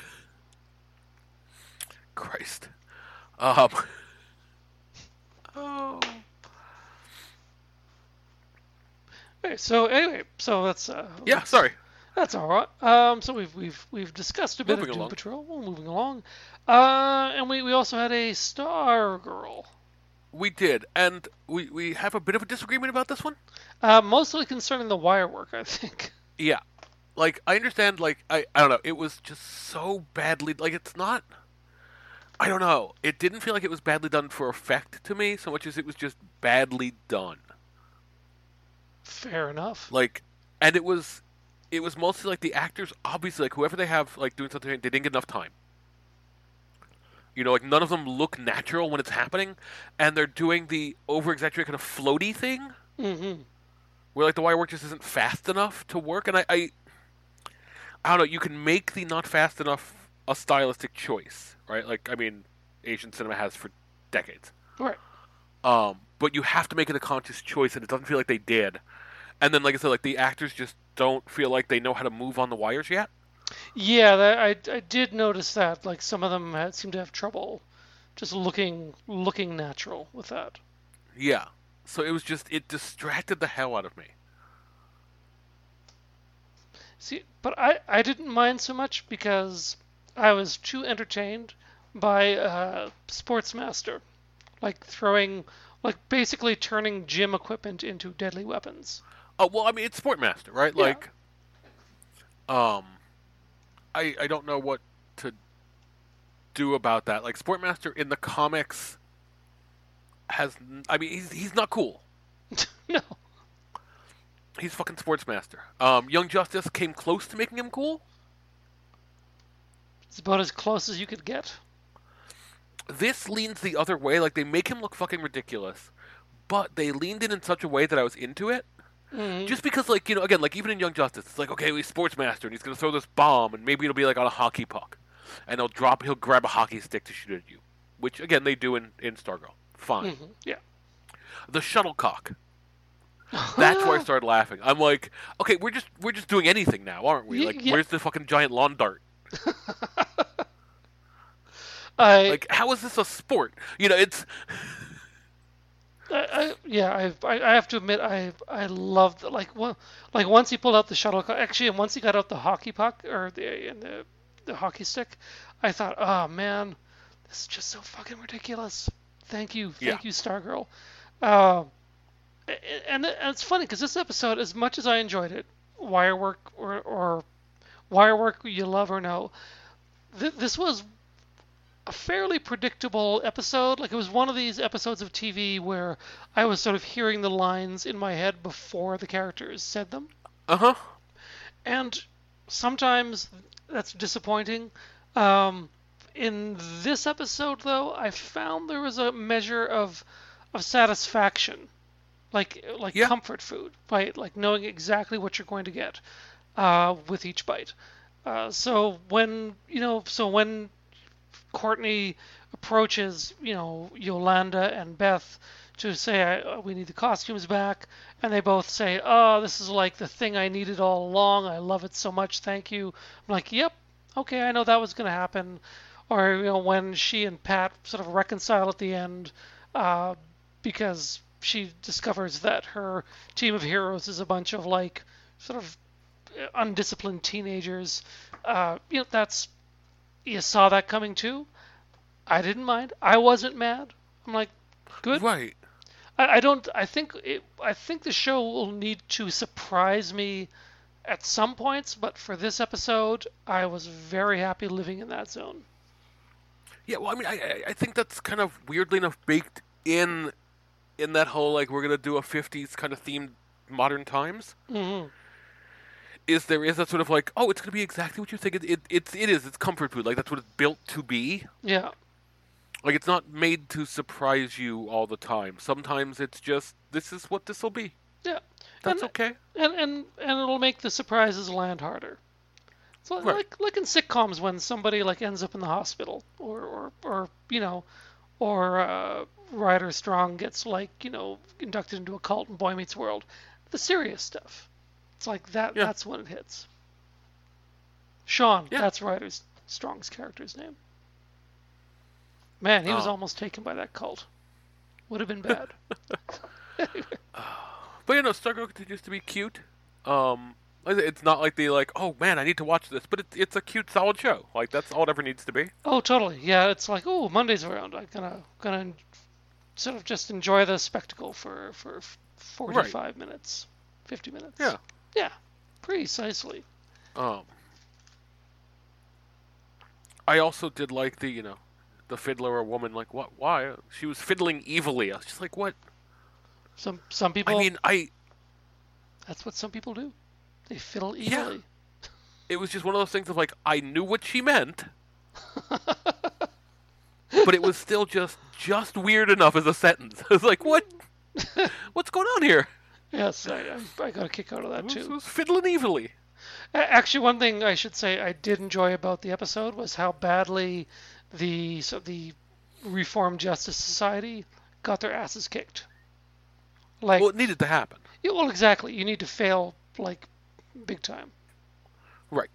Christ. Um. Oh. Okay, so anyway, so that's uh, Yeah. Sorry. that's all right. Um, so we've we've we've discussed a bit Moving of Doom along. Patrol. We're moving along, uh, and we, we also had a Star Girl, We did, and we we have a bit of a disagreement about this one. uh, mostly concerning the wire work, I think. Yeah. Like I understand. Like I I don't know. It was just so badly. Like it's not. I don't know. It didn't feel like it was badly done for effect to me, so much as it was just badly done. Fair enough. Like, and it was, it was mostly like the actors, obviously, like whoever they have, like doing something, they didn't get enough time. You know, like none of them look natural when it's happening, and they're doing the over-exaggerated kind of floaty thing, Mm-hmm. where like the wire work just isn't fast enough to work. And I, I, I don't know. You can make the not fast enough a stylistic choice, right? Like, I mean, Asian cinema has for decades. Right. Um, but you have to make it a conscious choice, and it doesn't feel like they did. And then, like I said, like the actors just don't feel like they know how to move on the wires yet. Yeah, that, I I did notice that. Like some of them had, seem to have trouble just looking looking natural with that. Yeah. So it was just it distracted the hell out of me. See, but I, I didn't mind so much because I was too entertained by uh, Sportsmaster, like throwing, like basically turning gym equipment into deadly weapons. Oh well, I mean it's Sportmaster, right? Yeah. Like, um, I I don't know what to do about that. Like Sportmaster in the comics has, n- I mean he's he's not cool. No. He's fucking Sportsmaster. Um, Young Justice came close to making him cool. It's about as close as you could get. This leans the other way. Like they make him look fucking ridiculous, but they leaned in in such a way that I was into it. Mhm. Just because, like, you know, again, like even in Young Justice, it's like, okay, he's Sportsmaster and he's gonna throw this bomb, and maybe it'll be like on a hockey puck, and he'll drop, he'll grab a hockey stick to shoot at you, which again they do in in Stargirl. Fine. Mhm. Yeah. The shuttlecock. That's where I started laughing. I'm like, okay, we're just we're just doing anything now, aren't we? Ye- Like, yeah. where's the fucking giant lawn dart? I, Like, how is this a sport? You know, it's I, I yeah, I, I I have to admit I I loved like well, like once he pulled out the shuttlecock. Actually, and once he got out the hockey puck or the and the the hockey stick, I thought, oh man, this is just so fucking ridiculous. Thank you, thank Yeah. you, Stargirl. Uh, and, and it's funny because this episode, as much as I enjoyed it, wire work or, or wire work you love or no, th- this was a fairly predictable episode. Like, it was one of these episodes of T V where I was sort of hearing the lines in my head before the characters said them. Uh-huh. And sometimes that's disappointing. Um, in this episode, though, I found there was a measure of of satisfaction, like like Yeah. comfort food, right? Like knowing exactly what you're going to get uh, with each bite. Uh, so when you know, so when Courtney approaches, you know, Yolanda and Beth to say, I, we need the costumes back, and they both say, oh, this is like the thing I needed all along. I love it so much. Thank you. I'm like, yep, okay, I know that was going to happen. Or, you know, when she and Pat sort of reconcile at the end uh, because she discovers that her team of heroes is a bunch of, like, sort of undisciplined teenagers. Uh, you know, that's, you saw that coming too. I didn't mind. I wasn't mad. I'm like, good. Right. I, I don't. I think it. I think the show will need to surprise me at some points, but for this episode, I was very happy living in that zone. Yeah, well, I mean, I I- I think that's kind of weirdly enough baked in in that whole, like, we're gonna do a fifties kind of themed modern times. Mm-hmm. Is there is that sort of like, oh, it's gonna be exactly what you think it it it's it is. It's comfort food. Like, that's what it's built to be. Yeah. Like, it's not made to surprise you all the time. Sometimes it's just, this is what this will be. Yeah. That's and, okay. And, and and it'll make the surprises land harder. So Right. like like in sitcoms when somebody like ends up in the hospital, or or, or you know, or uh, Ryder Strong gets, like, you know, inducted into a cult in Boy Meets World. The serious stuff. It's like that. Yeah. That's when it hits. Sean. Yeah. That's Ryder Strong's character's name. Man, he was Oh. almost taken by that cult. Would have been bad. But you know, Stargirl continues to be cute. Um, it's not like they like, oh man, I need to watch this, but it's it's a cute, solid show. Like, that's all it ever needs to be. Oh, totally. Yeah, it's like, oh, Monday's around. I'm gonna gonna sort of just enjoy the spectacle for for forty-five minutes, fifty minutes. Yeah. Yeah, precisely. Um, I also did like the you know, the fiddler woman. Like, what? Why? She was fiddling evilly. I was just like, what? Some some people. I mean, I. That's what some people do. They fiddle Yeah. evilly. It was just one of those things of like, I knew what she meant, but it was still just just weird enough as a sentence. I was like, what? What's going on here? Yes, I, I, I got a kick out of that It was, it too. was fiddling evilly. A- Actually, one thing I should say I did enjoy about the episode was how badly the so the Reformed Justice Society got their asses kicked. Like, Well, it needed to happen. yeah, well, exactly. You need to fail, like, big time. Right.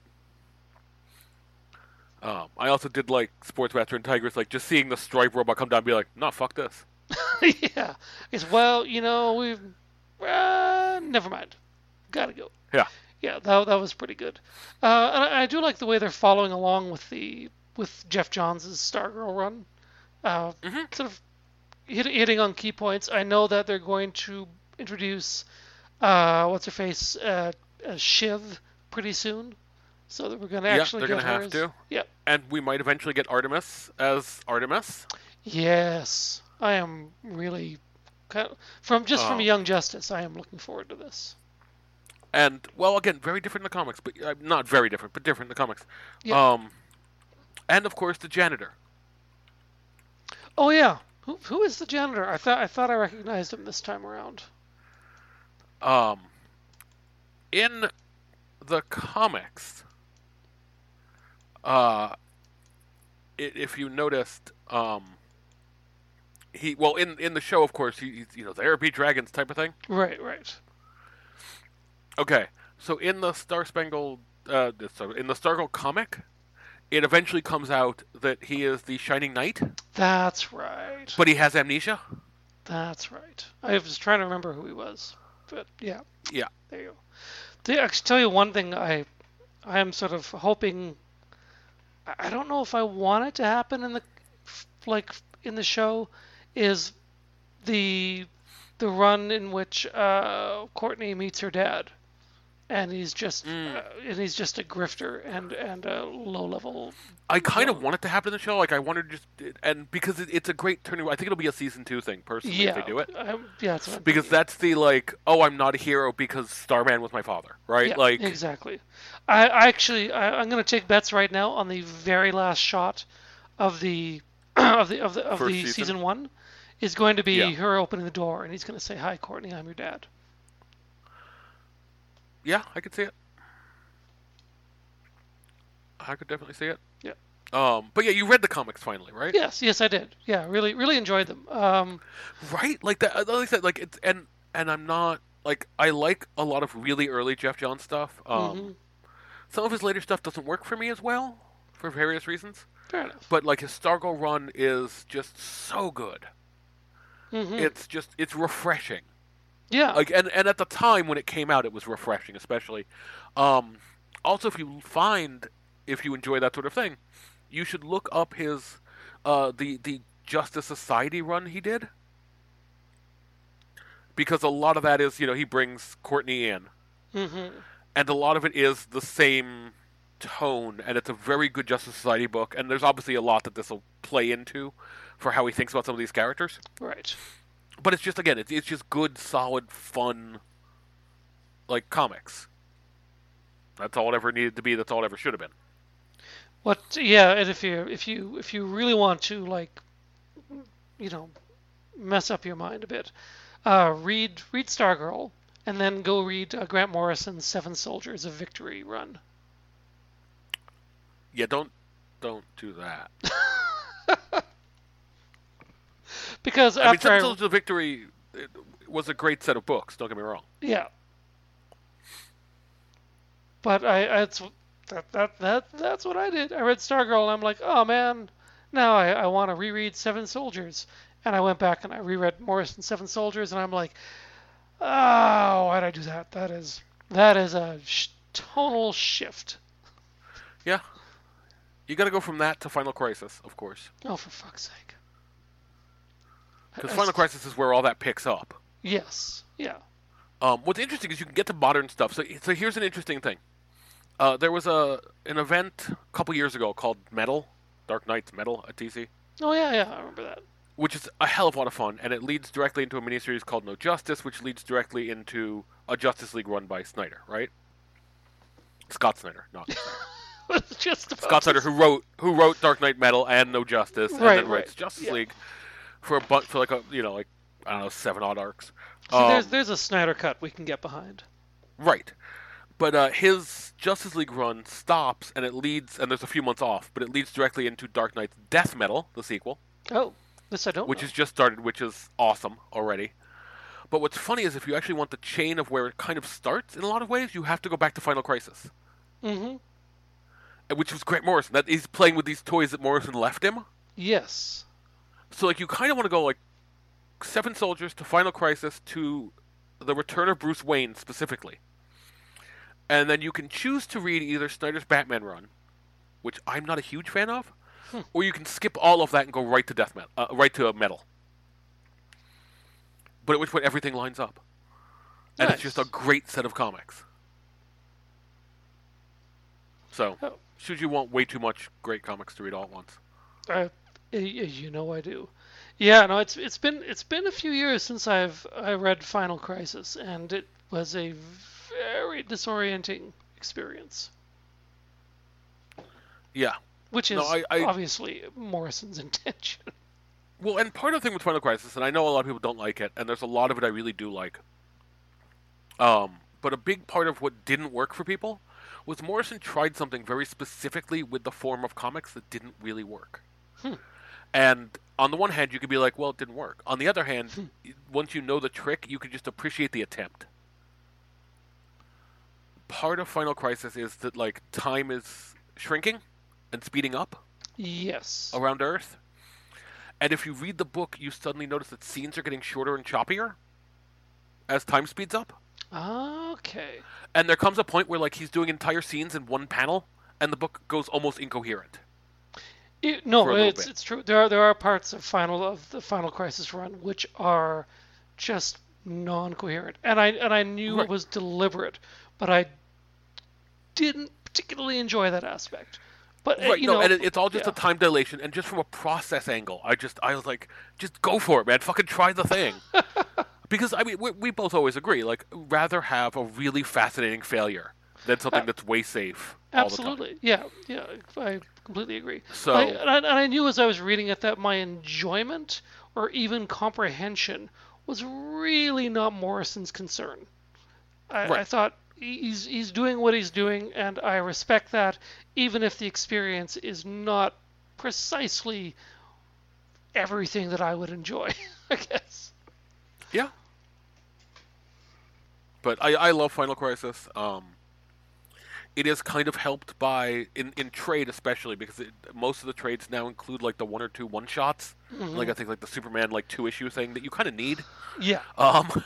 Um, I also did like Sportsmaster and Tigers, like just seeing the Stripe robot come down and be like, nah, fuck this. Yeah. It's, well, you know, we've... Uh, never mind. Gotta go. Yeah. Yeah, that, that was pretty good. Uh, and I, I do like the way they're following along with the with Jeff Johns' Stargirl run. Uh, Mhm. Sort of hit, hitting on key points. I know that they're going to introduce, uh, what's her face, uh, uh, Shiv pretty soon. So that we're going to Yeah, actually they're get gonna her have as- to. Yep. And we might eventually get Artemis as Artemis. Yes. I am really... Kind of, from just from Oh. Young Justice, I am looking forward to this. And, well, again, very different in the comics, but uh, not very different, but different in the comics. Yeah. Um, and, of course, the janitor. Oh yeah, who who is the janitor? I thought I thought I recognized him this time around. Um, in the comics, uh, i- if you noticed, um, he well in in the show, of course, he, he's you know there be dragons type of thing. Right, right. Okay, so in the Star Spangled, uh, so in the Stargirl comic, it eventually comes out that he is the Shining Knight, That's right. but he has amnesia. That's right. I was trying to remember who he was, but yeah, Yeah. there you go. To actually tell you one thing, I I am sort of hoping. I I don't know if I want it to happen in the like in the show, is the the run in which uh, Courtney meets her dad, and he's just Mm. uh, and he's just a grifter and and a low level. I kind of villain. want it to happen in the show. Like I wanted to just, and because it, it's a great turning. I think it'll be a season two thing personally Yeah, if they do it. I, yeah, that's what I'm Because thinking. that's the like, oh, I'm not a hero because Starman was my father, right? Yeah, like, exactly. I, I actually I, I'm gonna take bets right now on the very last shot of the of the of the of First the season? season one is going to be Yeah. her opening the door and he's gonna say, "Hi, Courtney, I'm your dad." yeah, I could see it. I could definitely see it. Yeah. Um, but yeah, you read the comics finally, right? Yes, yes, I did. Yeah, really, really enjoyed them. Um, Right? Like that. Like I said, like it's and and I'm not like I like a lot of really early Jeff Johns stuff. Um, mhm, some of his later stuff doesn't work for me as well for various reasons. fair enough. But like his Stargirl run is just so good. Mhm. It's just it's refreshing. Yeah. Like and, and at the time when it came out, it was refreshing, especially. Um, also, if you find if you enjoy that sort of thing, you should look up his uh, the the Justice Society run he did, because a lot of that is you know he brings Courtney in, Mhm. and a lot of it is the same tone, and it's a very good Justice Society book. And there's obviously a lot that this will play into for how he thinks about some of these characters. Right. But it's just again, it's it's just good, solid, fun, like comics. That's all it ever needed to be. That's all it ever should have been. What? Yeah, and if you if you if you really want to like, you know, mess up your mind a bit, uh, read read Stargirl, and then go read uh, Grant Morrison's Seven Soldiers of Victory run. Yeah, don't don't do that. Because I mean, after Seven I, Soldiers of Victory it was a great set of books. Don't get me wrong. yeah, but I it's that that that that's what I did. I read Stargirl, and I'm like, oh man, now I I want to reread Seven Soldiers, and I went back and I reread Morrison's Seven Soldiers, and I'm like, oh, why'd I do that? That is that is a sh- tonal shift. Yeah, you got to go from that to Final Crisis, of course, Oh, for fuck's sake. because I- Final Crisis is where all that picks up. Yes. Yeah. Um, what's interesting is you can get to modern stuff. So, so here's an interesting thing. Uh, there was a an event a couple years ago called Metal, Dark Knight's Metal at T C, Oh yeah, yeah. I remember that. which is a hell of a lot of fun, and it leads directly into a miniseries called No Justice, which leads directly into a Justice League run by Snyder, right? Scott Snyder, not It's just about Scott to Snyder, who wrote who wrote Dark Knight Metal and No Justice, and Right, then writes right, Justice yeah. League for a bu- for like a you know like I don't know seven odd arcs. See, there's Um, there's a Snyder cut we can get behind. Right. But uh, his Justice League run stops, and it leads, and there's a few months off, but it leads directly into Dark Knight's Death Metal, the sequel, Oh, this I don't which know. has just started, which is awesome already. But what's funny is if you actually want the chain of where it kind of starts in a lot of ways, you have to go back to Final Crisis, Mm-hmm. and- which was Grant Morrison. That he's playing with these toys that Morrison left him. Yes. So like you kind of want to go like Seven Soldiers to Final Crisis to the Return of Bruce Wayne specifically. And then you can choose to read either Snyder's Batman run, which I'm not a huge fan of, Hmm. or you can skip all of that and go right to Death Metal, uh, right to Metal. But at which point everything lines up, and it's just a Nice. great set of comics. So, Oh. should you want way too much great comics to read all at once? I, y- you know I do. Yeah, no, it's it's been it's been a few years since I've I read Final Crisis, and it was a very disorienting experience, Yeah. which is No, I- I- obviously Morrison's intention. Well, and part of the thing with Final Crisis, and I know a lot of people don't like it, and there's a lot of it I really do like. Um, but a big part of what didn't work for people was Morrison tried something very specifically with the form of comics that didn't really work. Hmm. And on the one hand, you could be like, well, it didn't work. On the other hand, Hmm. once you know the trick, you can just appreciate the attempt. Part of Final Crisis is that like time is shrinking and speeding up Yes. around Earth. And if you read the book, you suddenly notice that scenes are getting shorter and choppier as time speeds up. Okay. And there comes a point where like he's doing entire scenes in one panel, and the book goes almost incoherent. It, no, For a little it's bit. it's true. There are there are parts of final of the Final Crisis run which are just non-coherent, and I and I knew it Right. was deliberate, but I didn't particularly enjoy that aspect. But uh, Right, you no, and know, it, it's all just a yeah, time dilation, and just from a process angle, I just, I was like, just go for it, man, fucking try the thing. Because, I mean, we, we both always agree, like, rather have a really fascinating failure than uh, something that's way safe all the time. absolutely, yeah, yeah, I completely agree. I So, and, I and I knew as I was reading it that my enjoyment or even comprehension was really not Morrison's concern. I, right. I thought he's he's doing what he's doing, and I respect that, even if the experience is not precisely everything that I would enjoy. I guess. Yeah. But I, I love Final Crisis. Um, it is kind of helped by, in, in trade especially, because it, most of the trades now include, like, the one or two one-shots. Like, Hmm. I think, like, the Superman, like, two-issue thing that you kind of need. Yeah. Um,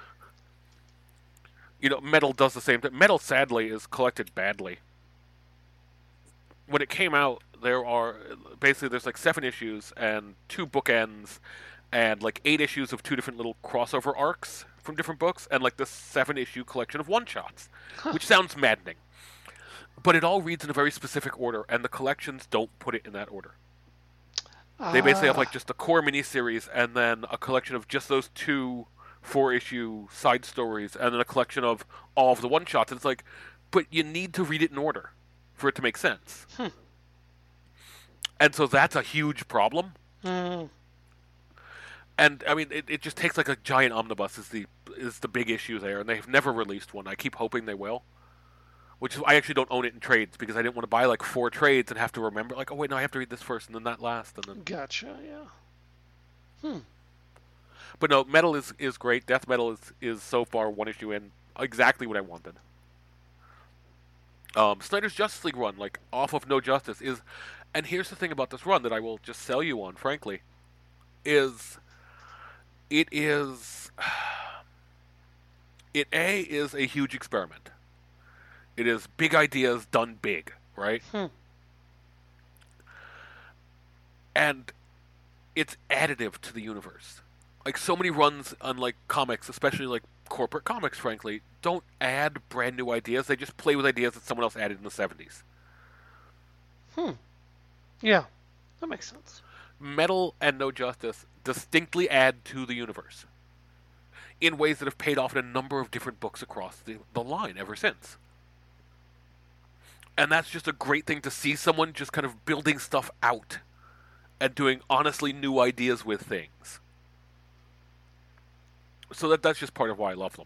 you know, Metal does the same thing. Metal, sadly, is collected badly. When it came out, there are basically there's like seven issues and two bookends, and like eight issues of two different little crossover arcs from different books, and like this seven issue collection of one shots, which sounds maddening, but it all reads in a very specific order, and the collections don't put it in that order. They basically have like Ah. just the core miniseries, and then a collection of just those two four issue side stories, and then a collection of all of the one shots. And it's like, but you need to read it in order for it to make sense. Hmm. And so that's a huge problem. Mm. And I mean, it, it just takes like a giant omnibus is the is the big issue there, and they've never released one. I keep hoping they will. Which is I actually don't own it in trades because I didn't want to buy like four trades and have to remember like, oh wait, no, I have to read this first and then that last and then. Gotcha. Yeah. Hmm. But no, Metal is is great. Death Metal is is so far one issue in exactly what I wanted. Um, Snyder's Justice League run, like off of No Justice, is, and here's the thing about this run that I will just sell you on, frankly, is it is it a is a huge experiment. It is big ideas done big, right? Hmm. And it's additive to the universe. Like so many runs on like comics, especially like corporate comics, frankly, don't add brand new ideas. They just play with ideas that someone else added in the seventies. Hmm. Yeah. That makes sense. Metal and No Justice distinctly add to the universe in ways that have paid off in a number of different books across the, the line ever since. And that's just a great thing to see someone just kind of building stuff out and doing honestly new ideas with things. So that that's just part of why I love them.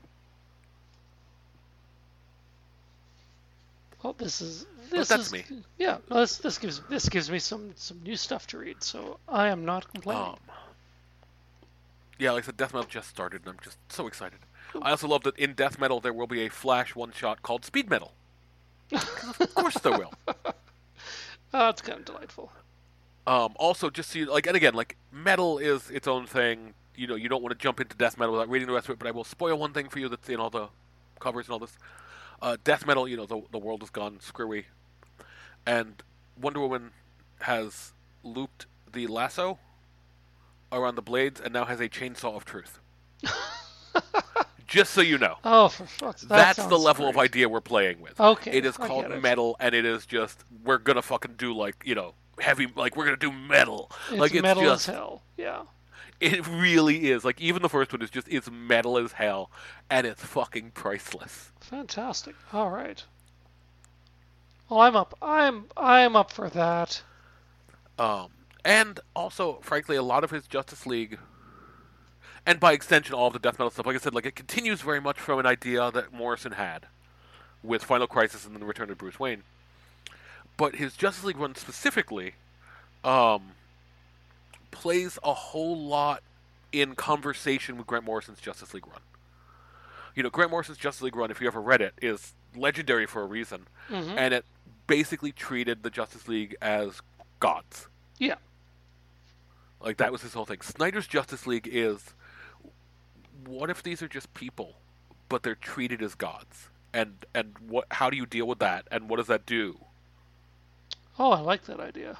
Well, this is But this that's is me. yeah. No, this this gives this gives me some some new stuff to read, so I am not complaining. Um, yeah, like I said, Death Metal just started, and I'm just so excited. Cool. I also love that in Death Metal there will be a Flash one-shot called Speed Metal. Of course there will. Uh, it's kind of delightful. Um, also, just so you, like, and again, like, Metal is its own thing. You know, you don't want to jump into Death Metal without reading the rest of it, but I will spoil one thing for you that's in all the covers and all this. Uh, Death Metal, you know, the, the world has gone screwy, and Wonder Woman has looped the lasso around the blades and now has a chainsaw of truth. Just so you know. Oh, for fuck's that That's the sounds level great. of idea we're playing with. Okay, It is I called get it. Metal, and it is just, we're gonna fucking do, like, you know, heavy, like, we're gonna do metal. It's Like, it's metal just, as hell. Yeah. it really is. Like, even the first one is just, it's metal as hell, and it's fucking priceless. Fantastic. All right. Well, I'm up. I'm I'm up for that. Um, and also, frankly, a lot of his Justice League, and by extension, all of the Death Metal stuff, like I said, like, it continues very much from an idea that Morrison had with Final Crisis and then the Return of Bruce Wayne. But his Justice League run specifically, um, plays a whole lot in conversation with Grant Morrison's Justice League run. You know, Grant Morrison's Justice League run, if you ever read it, is legendary for a reason, Mm-hmm. and it basically treated the Justice League as gods. Yeah. Like, that was his whole thing. Snyder's Justice League is, what if these are just people, but they're treated as gods? And and what? How do you deal with that? And what does that do? Oh, I like that idea.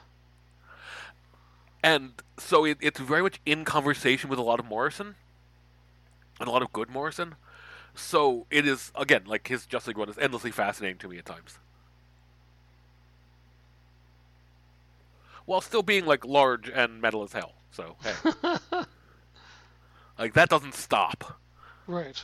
And so it, it's very much in conversation with a lot of Morrison. and a lot of good Morrison. So it is, again, like his Justice League run is endlessly fascinating to me at times, while still being like large and metal as hell. So hey, like that doesn't stop. Right.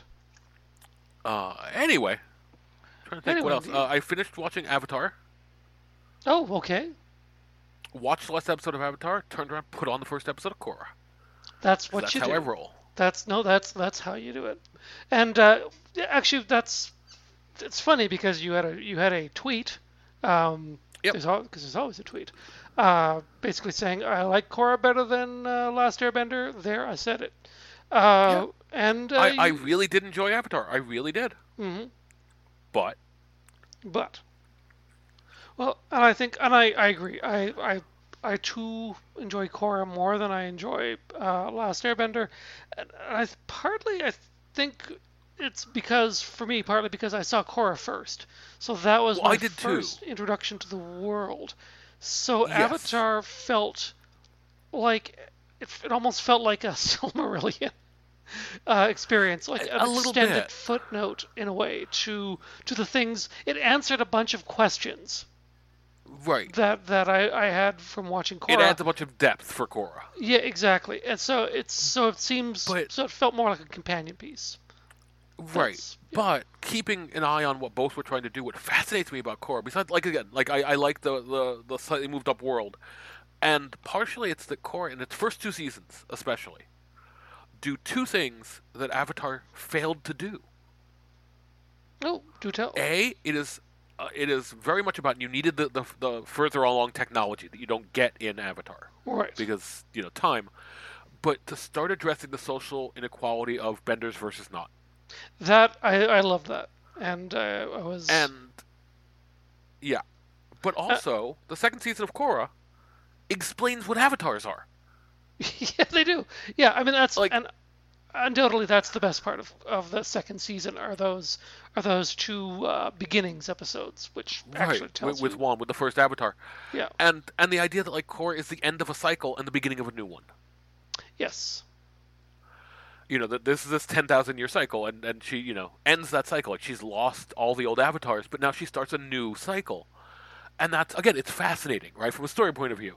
Uh, anyway, trying to think what Anyway, else. do you- Uh, I finished watching Avatar. oh, okay. Watched the last episode of Avatar. Turned around, put on the first episode of Korra. That's 'Cause what that's you how I do. roll. That's no, that's that's how you do it. And uh, yeah, actually, that's it's funny because you had a you had a tweet. Um, Yep. there's al- because there's always a tweet. Uh, basically saying I like Korra better than uh, Last Airbender. There, I said it. Yeah. Uh, and uh, I, I you, really did enjoy Avatar. I really did. mhm. But But well, and I think, and I, I agree. I, I, I too enjoy Korra more than I enjoy uh, Last Airbender, and I partly I think it's because for me partly because I saw Korra first, so that was well, my I did too. first introduction to the world. So Yes. Avatar felt like it, it almost felt like a Silmarillion uh, experience, like A- an a little extended bit. footnote in a way to to the things. It answered a bunch of questions Right. that that I, I had from watching Korra. It adds a bunch of depth for Korra. Yeah, exactly. And so it's so it seems But- so it felt more like a companion piece. Right. That's- yeah. But keeping an eye on what both were trying to do, what fascinates me about Korra, besides, like, again, like, I, I like the, the, the slightly moved up world. And partially it's that Korra, in its first two seasons, especially, do two things that Avatar failed to do. Oh, do tell. A, it is uh, it is very much about you needed the, the the further along technology that you don't get in Avatar Right. because you know time, but to start addressing the social inequality of benders versus not, That I I love that, and uh, I was and yeah, but also the second season of Korra explains what avatars are. yeah, they do. Yeah, I mean that's Like- and undoubtedly that's the best part of, of the second season are those are those two uh, beginnings episodes, which actually Right, tells with, with you. one, with the first Avatar, Yeah. and and the idea that like Korra is the end of a cycle and the beginning of a new one. Yes. You know that this is this ten thousand year cycle, and and she you know ends that cycle. Like she's lost all the old avatars, but now she starts a new cycle, and that's again it's fascinating, right, from a story point of view.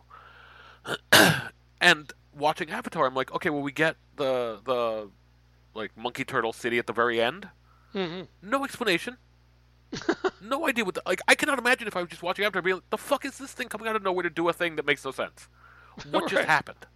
And watching Avatar, I'm like, okay, well we get the the like monkey turtle city at the very end. hmm No explanation. No idea what the, like I cannot imagine if I was just watching Avatar, being like, the fuck is this thing coming out of nowhere to do a thing that makes no sense? What just Right. happened?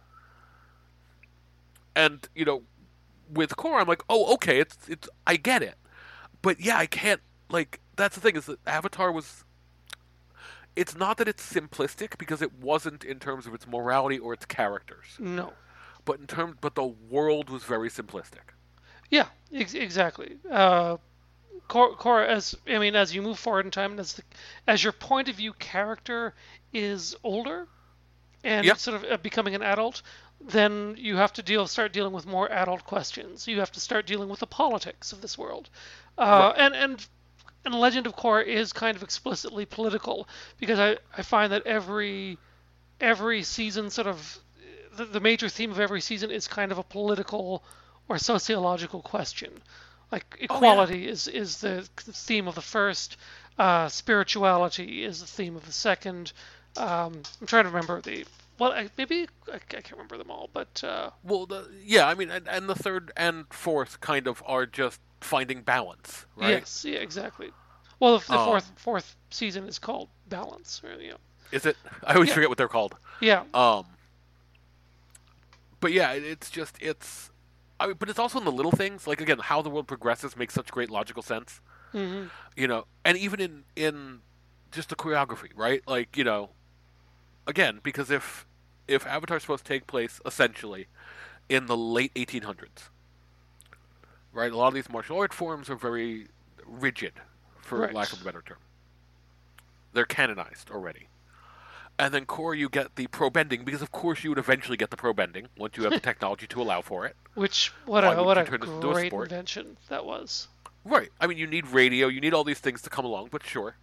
And you know, with Korra, I'm like, oh, okay, it's it's I get it, but yeah, I can't like that's the thing is that Avatar was. It's not that it's simplistic because it wasn't in terms of its morality or its characters, No. but in terms, but the world was very simplistic. Yeah. Ex- exactly. Uh, Cor- Korra, as I mean, as you move forward in time, as the, as your point of view character is older and Yep. sort of uh, becoming an adult, then you have to deal start dealing with more adult questions. You have to start dealing with the politics of this world, uh, Right. and and and Legend of Korra is kind of explicitly political because I, I find that every every season sort of the, the major theme of every season is kind of a political or sociological question. Like equality is is the theme of the first, uh, spirituality is the theme of the second. Um, I'm trying to remember the well I, maybe I, I can't remember them all, but uh, Well, the, yeah, I mean, and, and the third and fourth kind of are just finding balance, right? yes, yeah, exactly. Well, the, the Um, fourth fourth season is called Balance, or, you know. Is it? I always Yeah. forget what they're called. Yeah, Um, but yeah, it, it's just it's. I mean, but it's also in the little things. Like again, how the world progresses makes such great logical sense. hmm You know, and even in in just the choreography, right? Like you know, again, because if if Avatar's supposed to take place essentially in the late eighteen hundreds, right? A lot of these martial art forms are very rigid, for Right. lack of a better term. They're canonized already. And then core, you get the pro bending because, of course, you would eventually get the pro bending once you have the technology to allow for it. which what Why a would what you a turn this into a great sport? invention that was. Right. I mean, you need radio, you need all these things to come along, but sure.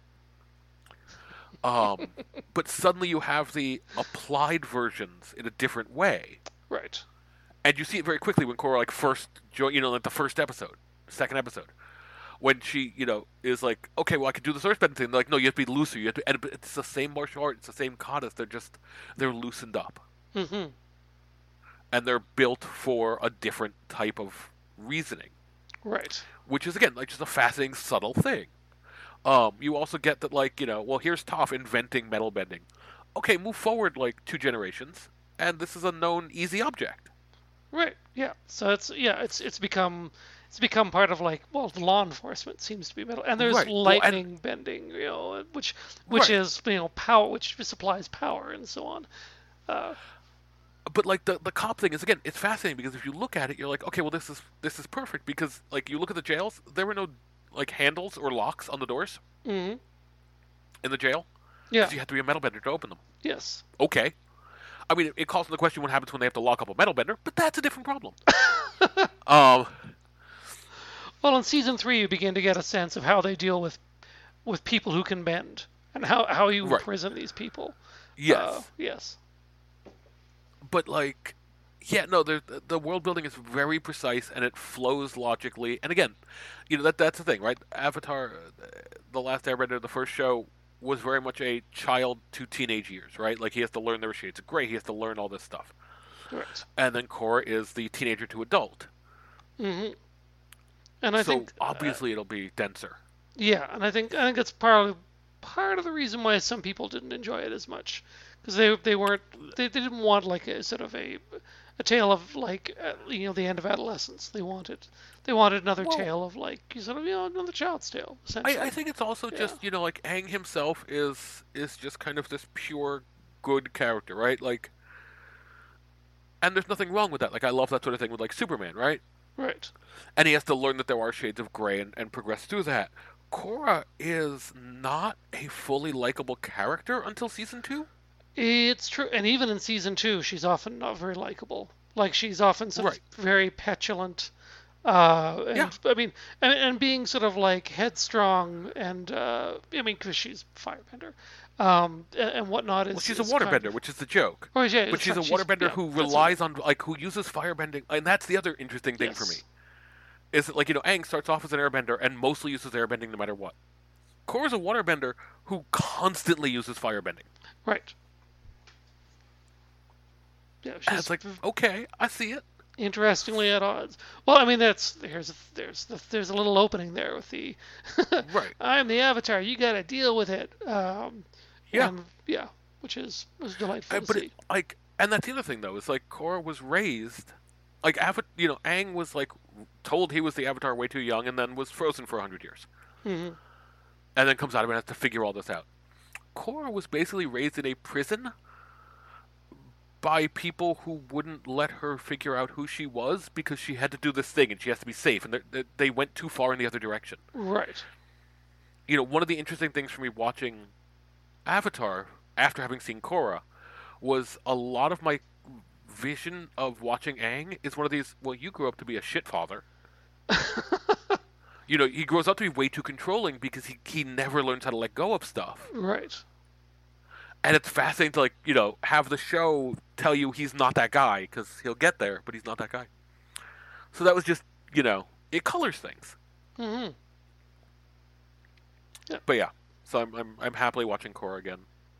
Um, but suddenly you have the applied versions in a different way, Right. And you see it very quickly when Korra like first join, you know, like the first episode, second episode, when she, you know, is like, okay, well, I could do this earthbending thing. They're like, no, you have to be looser. You have to, and it's the same martial art. It's the same katas. They're just, they're loosened up. Mm-hmm. And they're built for a different type of reasoning. Right. Which is, again, like just a fascinating, subtle thing. Um, you also get that, like, you know, well, here's Toph inventing metal bending. Okay, move forward, like, two generations, and this is a known easy object. Right. Yeah. So it's yeah, it's it's become it's become part of like well, law enforcement seems to be metal, and there's Right. Well, lightning and- bending, you know, which which Right. is you know power, which supplies power and so on. Uh, But like the the cop thing is again, it's fascinating because if you look at it, you're like, okay, well this is this is perfect because like you look at the jails, there were no like handles or locks on the doors mm-hmm. in the jail Yeah. because you have to be a metal bender to open them. Yes. Okay, I mean it, it calls into question what happens when they have to lock up a metal bender, but that's a different problem. um, Well, in season three, you begin to get a sense of how they deal with with people who can bend and how how you Right. imprison these people. yes, Uh, yes. but like, yeah, no, the the world building is very precise and it flows logically. And again, you know that that's the thing, right? Avatar, uh, the Last Airbender, the first show was very much a child to teenage years, right? Like he has to learn there were shades of gray, he has to learn all this stuff. Correct. And then Korra is the teenager to adult. Mm-hmm. And I so think uh, obviously it'll be denser. yeah, and I think I think that's part of part of the reason why some people didn't enjoy it as much because they they weren't they, they didn't want like a sort of a a tale of like uh, you know the end of adolescence. They wanted they wanted another Well- tale of like sort of you know another child's tale essentially. I, I think it's also Yeah. just, you know, like Aang himself is is just kind of this pure good character, right? Like, and there's nothing wrong with that. Like I love that sort of thing with like Superman, right? Right. And he has to learn that there are shades of gray and, and progress through that. Korra is not a fully likable character until season two. It's true, and even in season two, she's often not very likable. Like she's often sort Right. of very petulant. Uh, and Yeah. I mean, and, and being sort of like headstrong, and uh, I mean, because she's firebender, um, and, and whatnot. Is Well, she's is a kind waterbender, of- which is the joke. Oh yeah, But she's a she's- waterbender yeah, who that's it. relies on, like, who uses firebending. And that's the other interesting thing for me. Yes. Is that, like, you know, Aang starts off as an airbender and mostly uses airbending no matter what. Korra's a waterbender who constantly uses firebending. Right. Yeah, And she's it's like, okay, I see it. interestingly at odds. Well, I mean, that's there's there's there's a little opening there with the Right. I'm the Avatar. You got to deal with it. Um, Yeah. and, yeah, which is was delightful Uh, to but see. it, like, and that's the other thing though is like Korra was raised, like Ava- you know, Aang was like told he was the Avatar way too young, and then was frozen for a hundred years, hmm and then comes out of it and has to figure all this out. Korra was basically raised in a prison by people who wouldn't let her figure out who she was because she had to do this thing and she has to be safe, and they- they went too far in the other direction. Right. You know, one of the interesting things for me watching Avatar after having seen Korra was a lot of my vision of watching Aang is one of these, well, you grew up to be a shit father. You know, he grows up to be way too controlling because he, he never learns how to let go of stuff. Right. And it's fascinating to, like, you know, have the show tell you he's not that guy because he'll get there, but he's not that guy. So that was just, you know, it colors things. hmm But yeah, so I'm I'm, I'm happily watching Korra again.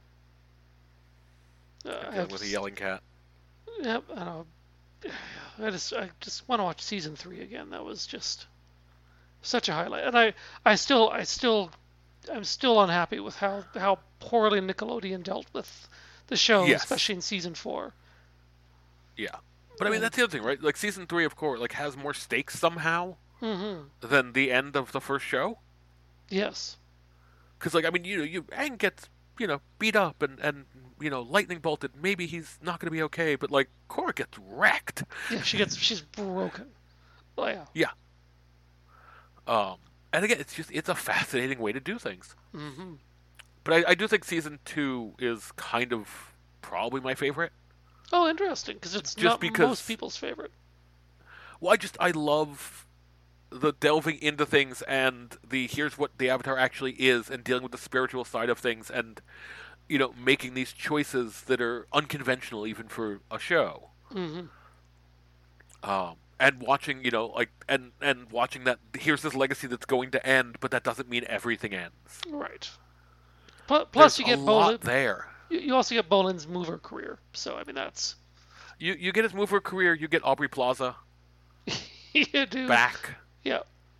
Uh, I Dealing have with a to- yelling cat. Yep. I know. I just I just want to watch season three again. That was just such a highlight, and I I still I still I'm still unhappy with how how poorly Nickelodeon dealt with the show, Yes. especially in season four. Yeah. But I mean, Um, that's the other thing, right? Like, season three of Korra, like, has more stakes somehow hmm than the end of the first show. Yes. Because, like, I mean, you know, you Aang gets, you know, beat up and, and you know, lightning bolted. Maybe he's not going to be okay, but, like, Korra gets wrecked. Yeah. She gets she's broken. Oh yeah. Yeah. Um, and again, it's just, it's a fascinating way to do things. hmm But I, I do think season two is kind of probably my favorite. Oh, interesting, because it's Just not because- most people's favorite. Well, I just, I love the delving into things and the here's what the Avatar actually is and dealing with the spiritual side of things and, you know, making these choices that are unconventional even for a show. hmm Um, and watching, you know, like, and and watching that here's this legacy that's going to end, but that doesn't mean everything ends. Right. Plus, There's you a get lot Bolin. there. You you also get Bolin's mover career. So I mean that's You you get his mover career. You get Aubrey Plaza you do. back. Yeah.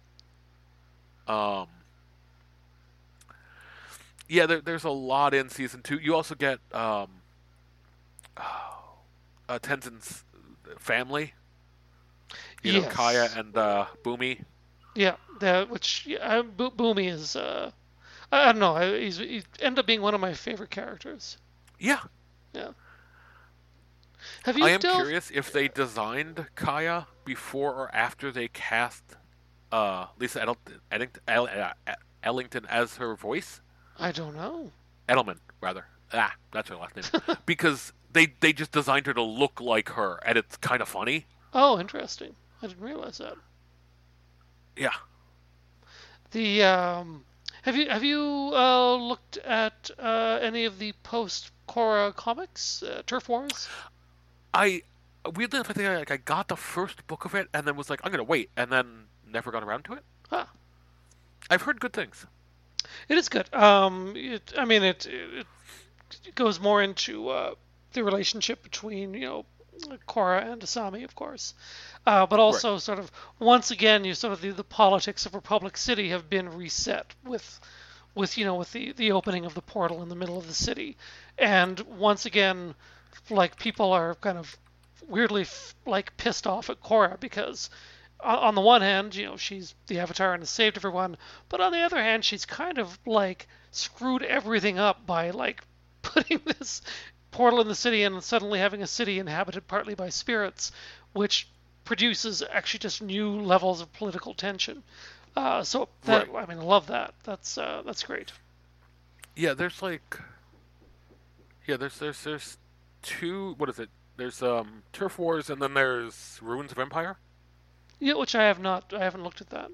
Um. Yeah, there, there's a lot in season two. You also get um, uh, Tenzin's family. You know, Yes. Kaya and uh, Boomy. Yeah. That which yeah, uh, Bo- Boomy is. Uh, I I don't know. I- He's he ended up being one of my favorite characters. Yeah, Yeah. Have you I am delved? curious if they designed Kaya before or after they cast uh, Lisa Edelton, Eddington, El, uh, Ellington as her voice. I don't know. Edelman, rather. Ah, that's her last name. Because they they just designed her to look like her, and it's kind of funny. Oh, interesting. I didn't realize that. Yeah. The um, have you have you uh, looked at uh, any of the post Korra comics, uh, Turf Wars? I weirdly enough, I think I, like I got the first book of it, and then was like, I'm gonna wait, and then never got around to it. Huh. I've heard good things. It is good. Um, it, I mean, it, it it goes more into uh, the relationship between you know Korra and Asami, of course, uh, but also sort of once again, you sort of the, the politics of Republic City have been reset with with you know with the the opening of the portal in the middle of the city, and once again, like people are kind of weirdly f- like pissed off at Korra because on on the one hand, you know, she's the Avatar and has saved everyone, but on the other hand, she's kind of like screwed everything up by like putting this portal in the city and suddenly having a city inhabited partly by spirits, which produces actually just new levels of political tension. Uh, so that Right. I mean, I love that. That's uh, that's great. Yeah, there's like, yeah, there's there's there's two. What is it? There's um Turf Wars, and then there's Ruins of Empire. Yeah, which I have not. I haven't looked at that.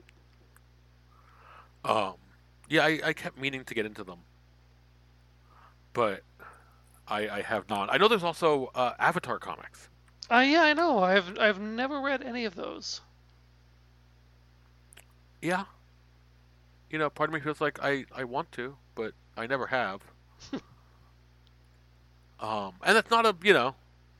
Um, yeah, I, I kept meaning to get into them, but I I have not. I know there's also uh, Avatar comics. Uh, yeah, I know. I've I've never read any of those. Yeah, you know, part of me feels like I I want to, but I never have. Um, and it's not a you know,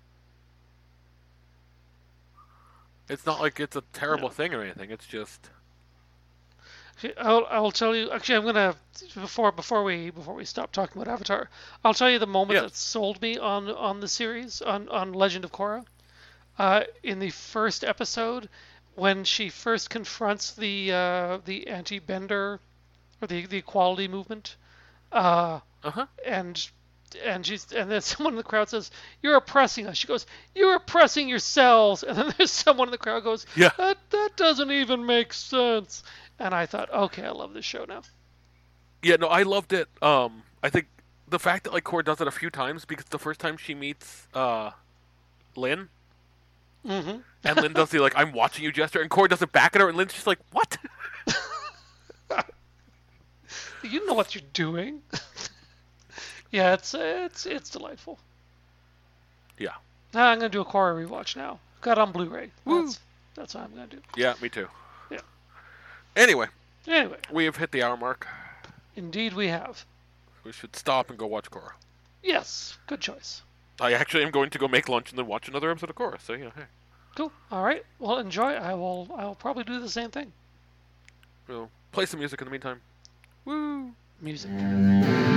it's not like it's a terrible Yeah. thing or anything. It's just Okay, I'll I'll tell you. Actually, I'm gonna before before we before we stop talking about Avatar, I'll tell you the moment yeah. that sold me on on the series on on Legend of Korra. Uh, in the first episode, when she first confronts the uh, the anti-Bender or the the equality movement, uh, Uh huh. and and she's and then someone in the crowd says, "You're oppressing us." She goes, "You're oppressing yourselves." And then there's someone in the crowd goes, Yeah. "That that doesn't even make sense." And I thought, okay, I love this show now. Yeah, no, I loved it. Um, I think the fact that like Core does it a few times because the first time she meets uh, Lynn, Mm-hmm. and Lynn does the like "I'm watching you" gesture, and Core does it back at her, and Lynn's just like, "What?" You know what you're doing. Yeah, it's it's it's delightful. Yeah. Now I'm gonna do a Korra rewatch now. Got it on Blu-ray. Woo. That's that's what I'm gonna do. Yeah, me too. Yeah. Anyway, Anyway, we have hit the hour mark. indeed we have. We should stop and go watch Korra. Yes, good choice. I actually am going to go make lunch and then watch another episode of Korra. So yeah, hey, Cool. All right. Well, enjoy. I will. I will probably do the same thing. we'll play some music in the meantime. Woo! Music.